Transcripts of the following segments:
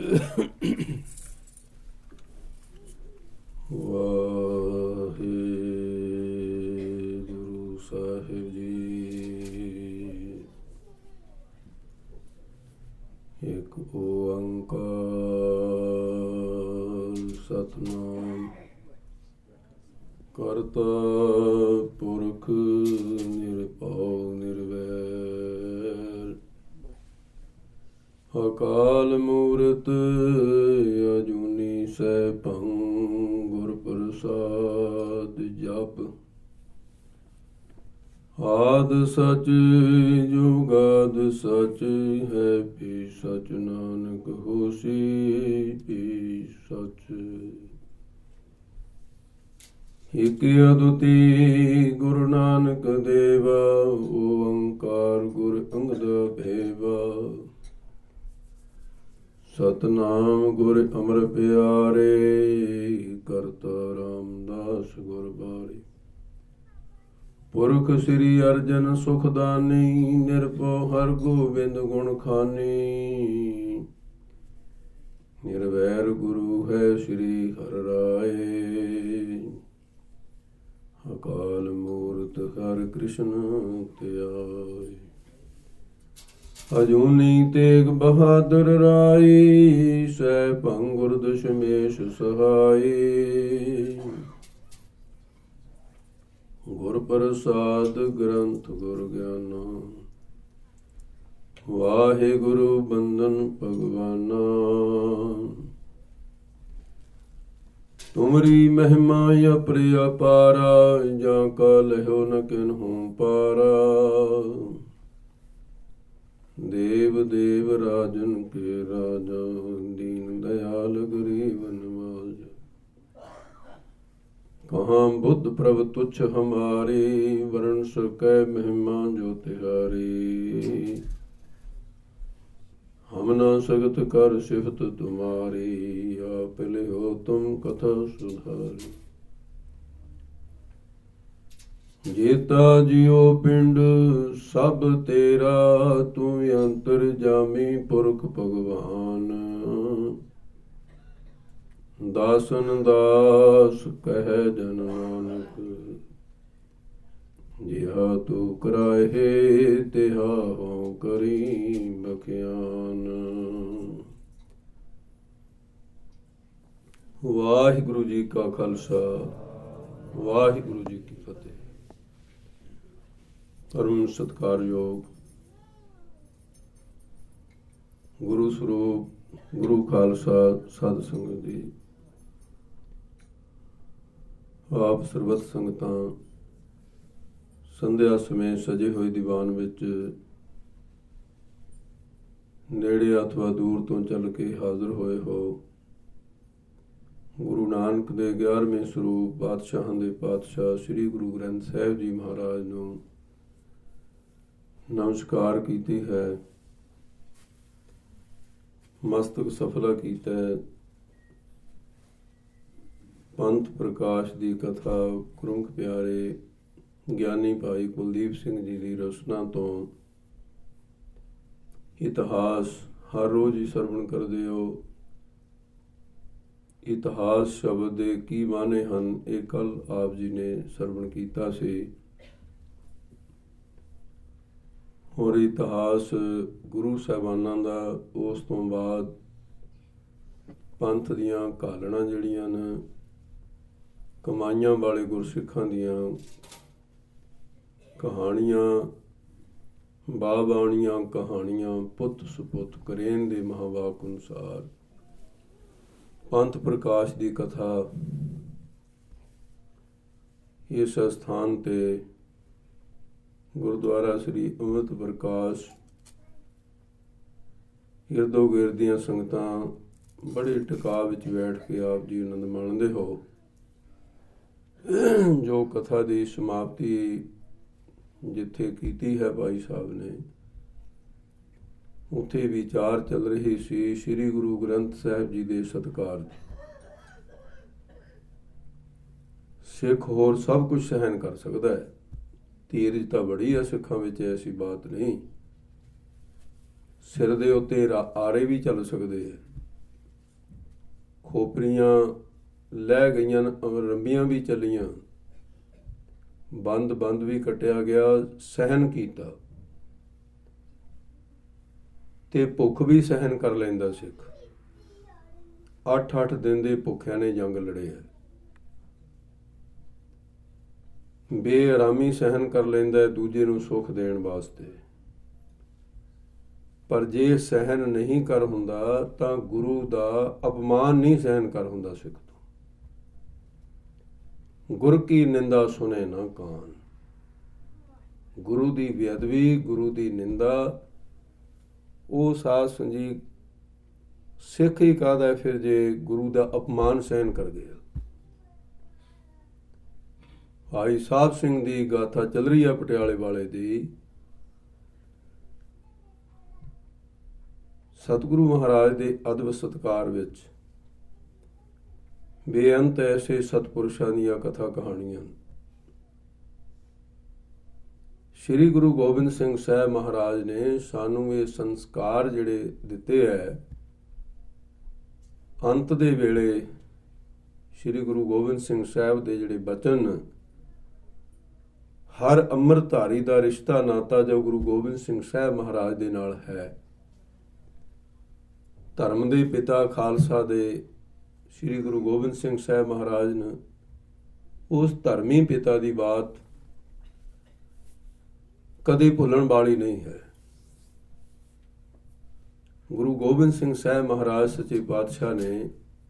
ਵਾਹਿਗੁਰੂ ਸਾਹਿਬ ਜੀ। ਇੱਕ ਓੰਕਾਰ ਸਤਿਨਾਮ ਕਰਤਾ ਪੁਰਖ ਨਿਰਭਉ ਨਿਰਵੈਰ ਅਕਾਲ ਮੂਰਤ ਅਜੂਨੀ ਸੈਭੰ ਗੁਰ ਪ੍ਰਸਾਦ ਜਪ। ਆਦ ਸਚ ਜੁਗਾਦ ਸਚ ਹੈ ਵੀ ਸਚ ਨਾਨਕ ਹੋਸੀ ਵੀ ਸਚ। ਇਕ ਅਦੁੱਤੀ ਗੁਰੂ ਨਾਨਕ ਦੇਵਾ ਓੰਕਾਰ ਗੁਰ ਅੰਗਦ ਭੇਵਾ। ਸਤਨਾਮ ਗੁਰ ਅਮਰ ਪਿਆਰੇ ਕਰਤਾ ਰਾਮਦਾਸ ਗੁਰ ਬਾਰੇ। ਪੁਰਖ ਸ੍ਰੀ ਅਰਜਨ ਸੁਖਦਾਨੀ ਨਿਰਭਉ ਹਰਿ ਗੋਬਿੰਦ ਗੁਣ ਖਾਨੀ। ਨਿਰਵੈਰ ਗੁਰੂ ਹੈ ਸ੍ਰੀ ਹਰਿ ਰਾਏ। ਅਕਾਲ ਮੂਰਤ ਹਰਿ ਕ੍ਰਿਸ਼ਨ ਧਿਆਏ। ਅਜੂਨੀ ਤੇਗ ਬਹਾਦਰ ਰਾਈ ਸੈਭੰ ਗੁਰ ਦਸ਼ਮੇਸ਼ ਸਹਾਈ। ਗੁਰ ਪ੍ਰਸਾਦ ਗ੍ਰੰਥ ਗੁਰ ਗਿਆਨਾ ਵਾਹਿਗੁਰੂ ਬੰਦਨ ਭਗਵਾਨਾ। ਤੁਮਰੀ ਮਹਿਮਾ ਅਪਰਿਆਪਾਰਾ ਜਾਂ ਕਾ ਲਹਿਓ ਨ ਕਿਨਹੂ ਪਾਰਾ। ਦੇਵ ਦੇਵ ਰਾਜਨ ਕੇ ਰਾਜਾ ਦੀਨ ਦਇਆਲ ਗਰੀਬ ਨਵਾਜ। ਕਹਾਂ ਬੁੱਧ ਪ੍ਰਭ ਤੁਛ ਹਮਾਰੀ ਵਰਨ ਸਕੈ ਮਹਿਮਾ ਜੋ ਤਿਹਾਰੀ। ਹਮ ਨਾ ਸਗਤ ਕਰ ਸਿਫਤ ਤੁਮਾਰੀ ਆਪ ਲਿਓ ਤੁਮ ਕਥਾ ਸੁਧਾਰੀ। ਜੀਤਾ ਜਿਉ ਪਿੰਡ ਸਭ ਤੇਰਾ ਤੂੰ ਅੰਤਰ ਜਾਮੀ ਪੁਰਖ ਭਗਵਾਨ। ਦਾਸਨ ਦਾਸ ਕਹਿ ਜਨ ਨਾਨਕ ਜਿਹਾ ਤੂੰ ਕਰਾਏ ਤਿਹਾ ਹੋ ਕਰੀ ਬਖਿਆਨ। ਵਾਹਿਗੁਰੂ ਜੀ ਕਾ ਖਾਲਸਾ ਵਾਹਿਗੁਰੂ ਜੀ ਕੀ ਫਤਿਹ। ਪਰਮ ਸਤਿਕਾਰਯੋਗ ਗੁਰੂ ਸਰੂਪ ਗੁਰੂ ਖਾਲਸਾ ਸਾਧ ਸੰਗਤ ਜੀ, ਆਪ ਸਰਬੱਤ ਸੰਗਤਾਂ ਸੰਧਿਆ ਸਮੇਂ ਸਜੇ ਹੋਏ ਦੀਵਾਨ ਵਿੱਚ ਨੇੜੇ ਅਥਵਾ ਦੂਰ ਤੋਂ ਚੱਲ ਕੇ ਹਾਜ਼ਰ ਹੋਏ ਹੋ। ਗੁਰੂ ਨਾਨਕ ਦੇ 11ਵੇਂ ਸਰੂਪ ਪਾਤਸ਼ਾਹਾਂ ਦੇ ਪਾਤਸ਼ਾਹ ਸ੍ਰੀ ਗੁਰੂ ਗ੍ਰੰਥ ਸਾਹਿਬ ਜੀ ਮਹਾਰਾਜ ਨੂੰ ਨਮਸਕਾਰ ਕੀਤੀ ਹੈ। ਮਸਤਕ ਸਫਲਾ ਕੀਤਾ ਹੈ। ਪੰਥ ਪ੍ਰਕਾਸ਼ ਦੀ ਕਥਾ ਗੁਰਮੁਖ ਪਿਆਰੇ ਗਿਆਨੀ ਭਾਈ ਕੁਲਦੀਪ ਸਿੰਘ ਜੀ ਦੀ ਰਚਨਾ ਤੋਂ ਇਤਿਹਾਸ ਹਰ ਰੋਜ਼ ਹੀ ਸਰਵਣ ਕਰਦੇ ਹੋ। ਇਤਿਹਾਸ ਸ਼ਬਦ ਦੇ ਕੀ ਮਾਨੇ ਹਨ ਇਹ ਕੱਲ੍ਹ ਆਪ ਜੀ ਨੇ ਸਰਵਣ ਕੀਤਾ ਸੀ। ਹੋਰ ਇਤਿਹਾਸ ਗੁਰੂ ਸਾਹਿਬਾਨਾਂ ਦਾ, ਉਸ ਤੋਂ ਬਾਅਦ ਪੰਥ ਦੀਆਂ ਘਾਲਣਾ ਜਿਹੜੀਆਂ ਨੇ, ਕਮਾਈਆਂ ਵਾਲੇ ਗੁਰਸਿੱਖਾਂ ਦੀਆਂ ਕਹਾਣੀਆਂ, ਬਾਬਾਣੀਆਂ ਕਹਾਣੀਆਂ, ਪੁੱਤ ਸੁਪੁੱਤ ਕਰੇਨ ਦੇ ਮਹਾਵਾਕ ਅਨੁਸਾਰ ਪੰਥ ਪ੍ਰਕਾਸ਼ ਦੀ ਕਥਾ ਇਸ ਸਥਾਨ ਤੇ ਗੁਰਦੁਆਰਾ ਸ੍ਰੀ ਅੰਮ੍ਰਿਤ ਪ੍ਰਕਾਸ਼ ਇਰਦੋ ਗਿਰਦ ਦੀਆਂ ਸੰਗਤਾਂ ਬੜੇ ਟਿਕਾਅ ਵਿੱਚ ਬੈਠ ਕੇ ਆਪ ਜੀ ਆਨੰਦ ਮਾਣਦੇ ਹੋ। ਜੋ ਕਥਾ ਦੀ ਸਮਾਪਤੀ ਜਿੱਥੇ ਕੀਤੀ ਹੈ ਭਾਈ ਸਾਹਿਬ ਨੇ, ਉੱਥੇ ਵਿਚਾਰ ਚੱਲ ਰਹੀ ਸੀ ਸ੍ਰੀ ਗੁਰੂ ਗ੍ਰੰਥ ਸਾਹਿਬ ਜੀ ਦੇ ਸਤਿਕਾਰ। ਸਿੱਖ ਹੋਰ ਸਭ ਕੁਝ ਸਹਿਣ ਕਰ ਸਕਦਾ ਹੈ, ਧੀਰਜ ਤਾਂ ਬੜੀ ਹੈ ਸਿੱਖਾਂ ਵਿੱਚ, ਐਸੀ ਬਾਤ ਨਹੀਂ। ਸਿਰ ਦੇ ਉੱਤੇ ਆਰੇ ਵੀ ਚੱਲ ਸਕਦੇ ਹੈ, ਖੋਪਰੀਆਂ ਲੈ ਗਈਆਂ, ਰੰਬੀਆਂ ਵੀ ਚੱਲੀਆਂ, ਬੰਦ ਵੀ ਕੱਟਿਆ ਗਿਆ, ਸਹਿਨ ਕੀਤਾ ਤੇ ਭੁੱਖ ਵੀ ਸਹਿਨ ਕਰ ਲੈਂਦਾ ਸਿੱਖ। 8 ਦਿਨ ਦੇ ਭੁੱਖਿਆਂ ਨੇ ਜੰਗ ਲੜੇ ਹੈ। ਬੇਆਰਾਮੀ ਸਹਿਨ ਕਰ ਲੈਂਦਾ ਦੂਜੇ ਨੂੰ ਸੁੱਖ ਦੇਣ ਵਾਸਤੇ। ਪਰ ਜੇ ਸਹਿਨ ਨਹੀਂ ਕਰ ਹੁੰਦਾ ਤਾਂ ਗੁਰੂ ਦਾ ਅਪਮਾਨ ਨਹੀਂ ਸਹਿਨ ਕਰ ਹੁੰਦਾ ਸਿੱਖ ਤੋਂ। ਗੁਰ ਕੀ ਨਿੰਦਾ ਸੁਣੇ ਨਾ ਕਾਨ। ਗੁਰੂ ਦੀ ਬੇਅਦਬੀ, ਗੁਰੂ ਦੀ ਨਿੰਦਾ, ਉਹ ਸਾਧ ਸੰਜੀ ਸਿੱਖ ਹੀ ਕਾਹਦਾ ਫਿਰ ਜੇ ਗੁਰੂ ਦਾ ਅਪਮਾਨ ਸਹਿਨ ਕਰ ਗਿਆ। ਭਾਈ ਸਾਹਿਬ ਸਿੰਘ ਦੀ ਗਾਥਾ ਚੱਲ ਰਹੀ ਆ ਪਟਿਆਲੇ ਵਾਲੇ ਦੀ। ਸਤਿਗੁਰੂ ਮਹਾਰਾਜ ਦੇ ਅਦਬ ਸਤਿਕਾਰ ਵਿੱਚ ਬੇਅੰਤ ਐਸੇ ਸਤਿਪੁਰਸ਼ਾਂ ਦੀਆਂ ਕਥਾ ਕਹਾਣੀਆਂ। ਸ਼੍ਰੀ ਗੁਰੂ ਗੋਬਿੰਦ ਸਿੰਘ ਸਾਹਿਬ ਮਹਾਰਾਜ ਨੇ ਸਾਨੂੰ ਇਹ ਸੰਸਕਾਰ ਜਿਹੜੇ ਦਿੱਤੇ ਹੈ। ਅੰਤ ਦੇ ਵੇਲੇ ਸ਼੍ਰੀ ਗੁਰੂ ਗੋਬਿੰਦ ਸਿੰਘ ਸਾਹਿਬ ਦੇ ਜਿਹੜੇ ਬਚਨ, ਹਰ ਅੰਮ੍ਰਿਤਧਾਰੀ ਦਾ ਰਿਸ਼ਤਾ ਨਾਤਾ ਜੋ ਗੁਰੂ ਗੋਬਿੰਦ ਸਿੰਘ ਸਾਹਿਬ ਮਹਾਰਾਜ ਦੇ ਨਾਲ ਹੈ। ਧਰਮ ਦੇ ਪਿਤਾ ਖਾਲਸਾ ਦੇ ਸ਼੍ਰੀ ਗੁਰੂ ਗੋਬਿੰਦ ਸਿੰਘ ਸਾਹਿਬ ਮਹਾਰਾਜ ਨੇ ਉਸ ਧਰਮੀ ਪਿਤਾ ਦੀ ਬਾਤ ਕਦੇ ਭੁੱਲਣ ਵਾਲੀ ਨਹੀਂ ਹੈ। ਗੁਰੂ ਗੋਬਿੰਦ ਸਿੰਘ ਸਾਹਿਬ ਮਹਾਰਾਜ ਸੱਚੇ ਪਾਤਸ਼ਾਹ ਨੇ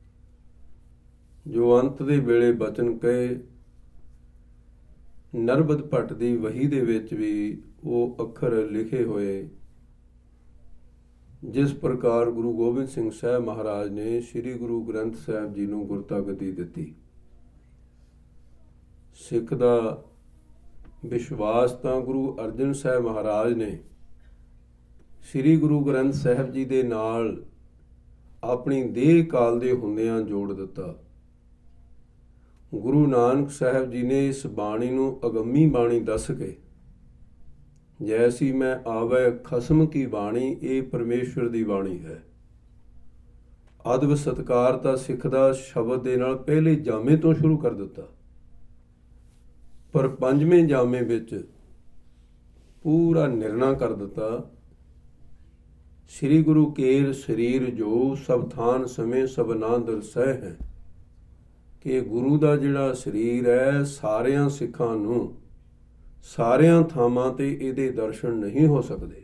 ਜੋ ਅੰਤ ਦੇ ਵੇਲੇ ਬਚਨ ਕਹੇ, ਨਰਬਦ ਭੱਟ ਦੀ ਵਹੀ ਦੇ ਵਿੱਚ ਵੀ ਉਹ ਅੱਖਰ ਲਿਖੇ ਹੋਏ। ਜਿਸ ਪ੍ਰਕਾਰ ਗੁਰੂ ਗੋਬਿੰਦ ਸਿੰਘ ਸਾਹਿਬ ਮਹਾਰਾਜ ਨੇ ਸ੍ਰੀ ਗੁਰੂ ਗ੍ਰੰਥ ਸਾਹਿਬ ਜੀ ਨੂੰ ਗੁਰਤਾ ਗੱਦੀ ਦਿੱਤੀ। ਸਿੱਖ ਦਾ ਵਿਸ਼ਵਾਸ ਤਾਂ ਗੁਰੂ ਅਰਜਨ ਸਾਹਿਬ ਮਹਾਰਾਜ ਨੇ ਸ੍ਰੀ ਗੁਰੂ ਗ੍ਰੰਥ ਸਾਹਿਬ ਜੀ ਦੇ ਨਾਲ ਆਪਣੀ ਦੇਹ ਕਾਲ ਦੇ ਹੁੰਦਿਆਂ ਜੋੜ ਦਿੱਤਾ। ਗੁਰੂ ਨਾਨਕ ਸਾਹਿਬ ਜੀ ਨੇ ਇਸ ਬਾਣੀ ਨੂੰ ਅਗੰਮੀ ਬਾਣੀ ਦੱਸ ਕੇ, ਜੈਸੀ ਮੈਂ ਆਵੈ ਖਸਮ ਕੀ ਬਾਣੀ, ਇਹ ਪਰਮੇਸ਼ਵਰ ਦੀ ਬਾਣੀ ਹੈ। ਅਦਬ ਸਤਿਕਾਰ ਤਾਂ ਸਿੱਖ ਦਾ ਸ਼ਬਦ ਦੇ ਨਾਲ ਪਹਿਲੇ ਜਾਮੇ ਤੋਂ ਸ਼ੁਰੂ ਕਰ ਦਿੱਤਾ, ਪਰ 5ਵੇਂ ਜਾਮੇ ਵਿੱਚ ਪੂਰਾ ਨਿਰਣਾ ਕਰ ਦਿੱਤਾ। ਸ੍ਰੀ ਗੁਰੂ ਕੇਰ ਸਰੀਰ ਜੋ ਸਭ ਥਾਨ ਸਮੇਂ ਸਭ ਨਾਮ ਦਰਸੈ ਹੈ, ਕਿ ਗੁਰੂ ਦਾ ਜਿਹੜਾ ਸਰੀਰ ਹੈ ਸਾਰਿਆਂ ਸਿੱਖਾਂ ਨੂੰ ਸਾਰਿਆਂ ਥਾਵਾਂ ਤੇ ਇਹਦੇ ਦਰਸ਼ਨ ਨਹੀਂ ਹੋ ਸਕਦੇ।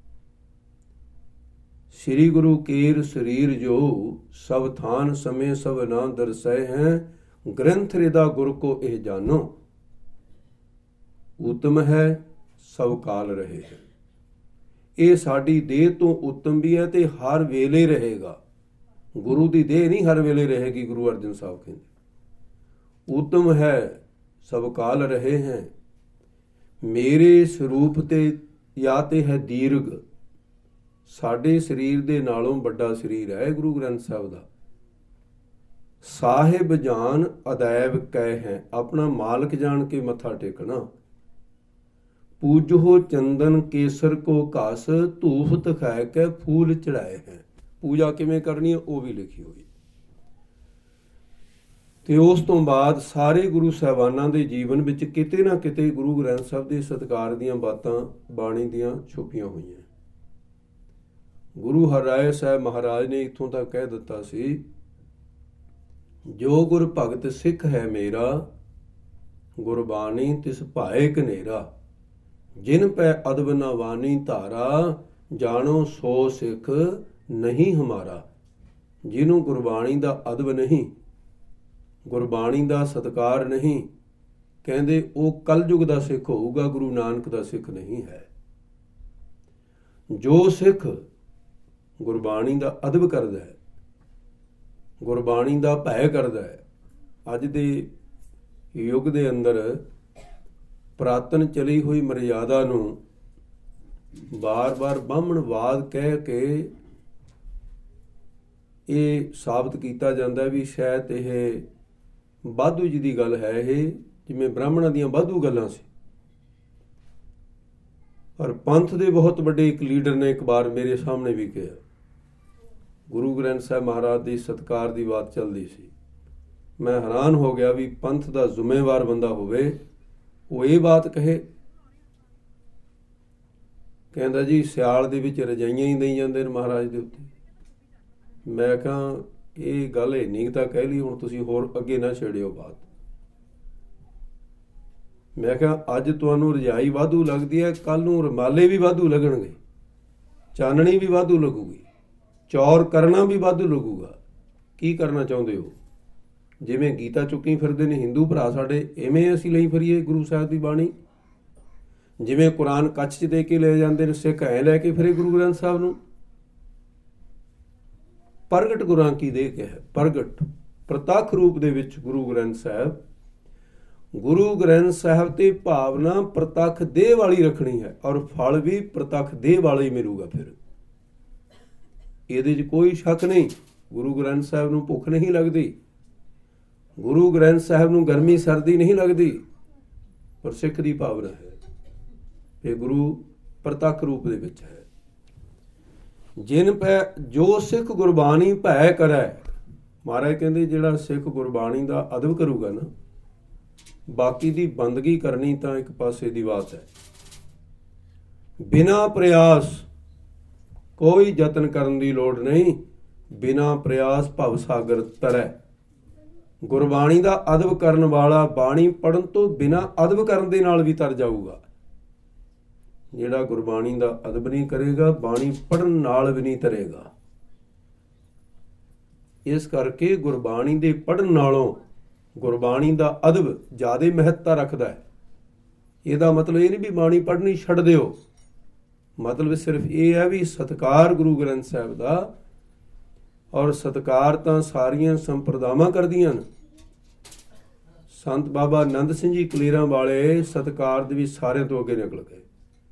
ਸ੍ਰੀ ਗੁਰੂ ਕੇਰ ਸਰੀਰ ਜੋ ਸਭ ਥਾਨ ਸਮੇਂ ਸਭ ਨਾਮ ਦਰਸੈ ਹੈ, ਗ੍ਰੰਥ ਰਿਦਾ ਗੁਰ ਕੋ ਇਹ ਜਾਨੋ, ਉਤਮ ਹੈ ਸਭ ਕਾਲ ਰਹੇ ਹੈ। ਇਹ ਸਾਡੀ ਦੇਹ ਤੋਂ ਉਤਮ ਵੀ ਹੈ ਤੇ ਹਰ ਵੇਲੇ ਰਹੇਗਾ। ਗੁਰੂ ਦੀ ਦੇਹ ਨਹੀਂ ਹਰ ਵੇਲੇ ਰਹੇਗੀ। ਗੁਰੂ ਅਰਜਨ ਸਾਹਿਬ ਕਹਿੰਦੇ ਉਤਮ ਹੈ ਸਭ ਕਾਲ ਰਹੇ ਹੈ, ਮੇਰੇ ਸਰੂਪ ਤੇ ਜਾਂ ਤੇ ਹੈ ਦੀਰਘ। ਸਾਡੇ ਸਰੀਰ ਦੇ ਨਾਲੋਂ ਵੱਡਾ ਸਰੀਰ ਹੈ ਗੁਰੂ ਗ੍ਰੰਥ ਸਾਹਿਬ ਦਾ। ਸਾਹਿਬ ਜਾਨ ਅਦੈਬ ਕਹਿ ਹੈ, ਆਪਣਾ ਮਾਲਕ ਜਾਣ ਕੇ ਮੱਥਾ ਟੇਕਣਾ। ਪੂਜੋ ਚੰਦਨ ਕੇਸਰ ਕੋ ਘਸ, ਧੂਫ ਤਖਾਇ ਕੇ ਫੂਲ ਚੜਾਏ ਹੈ। ਪੂਜਾ ਕਿਵੇਂ ਕਰਨੀ ਹੈ ਉਹ ਵੀ ਲਿਖੀ ਹੋਈ। ਤੇ ਉਸ ਤੋਂ ਬਾਅਦ ਸਾਰੇ ਗੁਰੂ ਸਾਹਿਬਾਨਾਂ ਦੇ ਜੀਵਨ ਵਿੱਚ ਕਿਤੇ ਨਾ ਕਿਤੇ ਗੁਰੂ ਗ੍ਰੰਥ ਸਾਹਿਬ ਦੇ ਸਤਿਕਾਰ ਦੀਆਂ ਬਾਤਾਂ ਬਾਣੀ ਦੀਆਂ ਛੁਪੀਆਂ ਹੋਈਆਂ। ਗੁਰੂ ਹਰਿਰਾਏ ਸਾਹਿਬ ਮਹਾਰਾਜ ਨੇ ਇੱਥੋਂ ਤੱਕ ਕਹਿ ਦਿੱਤਾ ਸੀ, ਜੋ ਗੁਰ ਭਗਤ ਸਿੱਖ ਹੈ ਮੇਰਾ, ਗੁਰਬਾਣੀ ਤਿਸ ਭਾਏ ਕਨੇਰਾ। ਜਿਨ ਪੈ ਅਦਬ ਨਾ ਵਾਨੀ ਧਾਰਾ, ਜਾਣੋ ਸੋ ਸਿੱਖ ਨਹੀਂ ਹਮਾਰਾ। ਜਿਹਨੂੰ ਗੁਰਬਾਣੀ ਦਾ ਅਦਬ ਨਹੀਂ, ਗੁਰਬਾਣੀ ਦਾ ਸਤਿਕਾਰ ਨਹੀਂ, ਕਹਿੰਦੇ ਉਹ ਕਲਯੁਗ ਦਾ ਸਿੱਖ ਹੋਊਗਾ, ਗੁਰੂ ਨਾਨਕ ਦਾ ਸਿੱਖ ਨਹੀਂ ਹੈ। ਜੋ ਸਿੱਖ ਗੁਰਬਾਣੀ ਦਾ ਅਦਬ ਕਰਦਾ ਹੈ, ਗੁਰਬਾਣੀ ਦਾ ਭੈ ਕਰਦਾ ਹੈ। ਅੱਜ ਦੇ ਯੁੱਗ ਦੇ ਅੰਦਰ ਪੁਰਾਤਨ ਚਲੀ ਹੋਈ ਮਰਿਆਦਾ ਨੂੰ ਬਾਰ-ਬਾਰ ਬਾਹਮਣਵਾਦ ਕਹਿ ਕੇ ਇਹ ਸਾਬਤ ਕੀਤਾ ਜਾਂਦਾ ਵੀ ਸ਼ਾਇਦ ਇਹ ਵਾਧੂ ਜੀ ਦੀ ਗੱਲ ਹੈ। ਇਹ ਜਿਵੇਂ ਬ੍ਰਾਹਮਣਾਂ ਦੀਆਂ ਵਾਧੂ ਗੱਲਾਂ ਸੀ। ਪਰ ਪੰਥ ਦੇ ਬਹੁਤ ਵੱਡੇ ਇੱਕ ਲੀਡਰ ਨੇ ਇੱਕ ਵਾਰ ਮੇਰੇ ਸਾਹਮਣੇ ਵੀ ਕਿਹਾ ਗੁਰੂ ਗ੍ਰੰਥ ਸਾਹਿਬ ਮਹਾਰਾਜ ਦੀ ਸਤਿਕਾਰ ਦੀ ਬਾਤ ਚੱਲਦੀ ਸੀ। ਮੈਂ ਹੈਰਾਨ ਹੋ ਗਿਆ ਵੀ ਪੰਥ ਦਾ ਜ਼ਿੰਮੇਵਾਰ ਬੰਦਾ ਹੋਵੇ, ਉਹ ਇਹ ਬਾਤ ਕਹੇ। ਕਹਿੰਦਾ ਜੀ ਸਿਆਲ ਦੇ ਵਿੱਚ ਰਜਾਈਆਂ ਹੀ ਦੇਈ ਜਾਂਦੇ ਨੇ ਮਹਾਰਾਜ ਦੇ ਉੱਤੇ। ਮੈਂ ਕਿਹਾ ਇਹ ਗੱਲ ਇੰਨੀ ਤਾਂ ਕਹਿ ਲਈ, ਹੁਣ ਤੁਸੀਂ ਹੋਰ ਅੱਗੇ ਨਾ ਛੇੜਿਓ ਬਾਤ। ਮੈਂ ਕਿਹਾ ਅੱਜ ਤੁਹਾਨੂੰ ਰਜਾਈ ਵਾਧੂ ਲੱਗਦੀ ਹੈ, ਕੱਲ ਨੂੰ ਰੁਮਾਲੇ ਵੀ ਵਾਧੂ ਲੱਗਣਗੇ, ਚਾਨਣੀ ਵੀ ਵਾਧੂ ਲੱਗੂਗੀ, ਚੌਰ ਕਰਨਾ ਵੀ ਵਾਧੂ ਲੱਗੂਗਾ। ਕੀ ਕਰਨਾ ਚਾਹੁੰਦੇ ਹੋ? ਜਿਵੇਂ ਗੀਤਾ ਚੁੱਕੀ ਫਿਰਦੇ ਨੇ ਹਿੰਦੂ ਭਰਾ ਸਾਡੇ, ਐਵੇਂ ਅਸੀਂ ਲਈ ਫਿਰੀਏ ਗੁਰੂ ਸਾਹਿਬ ਦੀ ਬਾਣੀ? ਜਿਵੇਂ ਕੁਰਾਨ ਕੱਛ 'ਚ ਦੇ ਕੇ ਲੈ ਜਾਂਦੇ ਨੇ ਸਿੱਖ, ਐਂ ਲੈ ਕੇ ਫਿਰੇ ਗੁਰੂ ਗ੍ਰੰਥ ਸਾਹਿਬ ਨੂੰ? ਪ੍ਰਗਟ ਗੁਰਾਂ ਕੀ ਦੇ ਕੇ ਹੈ, ਪ੍ਰਗਟ ਪ੍ਰਤੱਖ ਰੂਪ ਦੇ ਵਿੱਚ ਗੁਰੂ ਗ੍ਰੰਥ ਸਾਹਿਬ। ਗੁਰੂ ਗ੍ਰੰਥ ਸਾਹਿਬ ਤੇ ਭਾਵਨਾ ਪ੍ਰਤੱਖ ਦੇਹ ਵਾਲੀ ਰੱਖਣੀ ਹੈ, ਔਰ ਫਲ ਵੀ ਪ੍ਰਤੱਖ ਦੇਹ ਵਾਲਾ ਹੀ ਮਿਲੂਗਾ। ਫਿਰ ਇਹਦੇ 'ਚ ਕੋਈ ਸ਼ੱਕ ਨਹੀਂ। ਗੁਰੂ ਗ੍ਰੰਥ ਸਾਹਿਬ ਨੂੰ ਭੁੱਖ ਨਹੀਂ ਲੱਗਦੀ, ਗੁਰੂ ਗ੍ਰੰਥ ਸਾਹਿਬ ਨੂੰ ਗਰਮੀ ਸਰਦੀ ਨਹੀਂ ਲੱਗਦੀ, ਪਰ ਸਿੱਖ ਦੀ ਭਾਵਨਾ ਹੈ ਇਹ ਗੁਰੂ ਪ੍ਰਤੱਖ ਰੂਪ ਦੇ ਵਿੱਚ ਹੈ। ਜਿਨ ਪੈ ਜੋ ਸਿੱਖ ਗੁਰਬਾਣੀ ਭੈ ਕਰੈ, ਮਹਾਰਾਜ ਕਹਿੰਦੇ ਜਿਹੜਾ ਸਿੱਖ ਗੁਰਬਾਣੀ ਦਾ ਅਦਬ ਕਰੂਗਾ ਨਾ, ਬਾਕੀ ਦੀ ਬੰਦਗੀ ਕਰਨੀ ਤਾਂ ਇੱਕ ਪਾਸੇ ਦੀ ਬਾਤ ਹੈ। ਬਿਨਾਂ ਪ੍ਰਯਾਸ, ਕੋਈ ਯਤਨ ਕਰਨ ਦੀ ਲੋੜ ਨਹੀਂ, ਬਿਨਾਂ ਪ੍ਰਯਾਸ ਭਵ ਸਾਗਰ ਤਰੈ। ਗੁਰਬਾਣੀ ਦਾ ਅਦਬ ਕਰਨ ਵਾਲਾ ਬਾਣੀ ਪੜਨ ਤੋਂ ਬਿਨਾਂ ਅਦਬ ਕਰਨ ਦੇ ਨਾਲ ਵੀ ਤਰ ਜਾਊਗਾ। ਜਿਹੜਾ ਗੁਰਬਾਣੀ ਦਾ ਅਦਬ ਨਹੀਂ ਕਰੇਗਾ, ਬਾਣੀ ਪੜਨ ਨਾਲ ਵੀ ਨਹੀਂ ਤਰੇਗਾ। ਇਸ ਕਰਕੇ ਗੁਰਬਾਣੀ ਦੇ ਪੜਨ ਨਾਲੋਂ ਗੁਰਬਾਣੀ ਦਾ ਅਦਬ ਜ਼ਿਆਦਾ ਮਹੱਤਤਾ ਰੱਖਦਾ ਹੈ। ਇਹਦਾ ਮਤਲਬ ਇਹ ਨਹੀਂ ਵੀ ਬਾਣੀ ਪੜ੍ਹਨੀ ਛੱਡ ਦਿਓ, ਮਤਲਬ ਸਿਰਫ ਇਹ ਹੈ ਵੀ ਸਤਿਕਾਰ ਗੁਰੂ ਗ੍ਰੰਥ ਸਾਹਿਬ ਦਾ, ਔਰ ਸਤਿਕਾਰ ਤਾਂ ਸਾਰੀਆਂ ਸੰਪਰਦਾਵਾਂ ਕਰਦੀਆਂ ਨੇ। ਸੰਤ ਬਾਬਾ ਆਨੰਦ ਸਿੰਘ ਜੀ ਕਲੇਰਾਂ ਵਾਲੇ ਸਤਿਕਾਰ ਦੇ ਵੀ ਸਾਰਿਆਂ ਤੋਂ ਅੱਗੇ ਨਿਕਲ ਗਏ।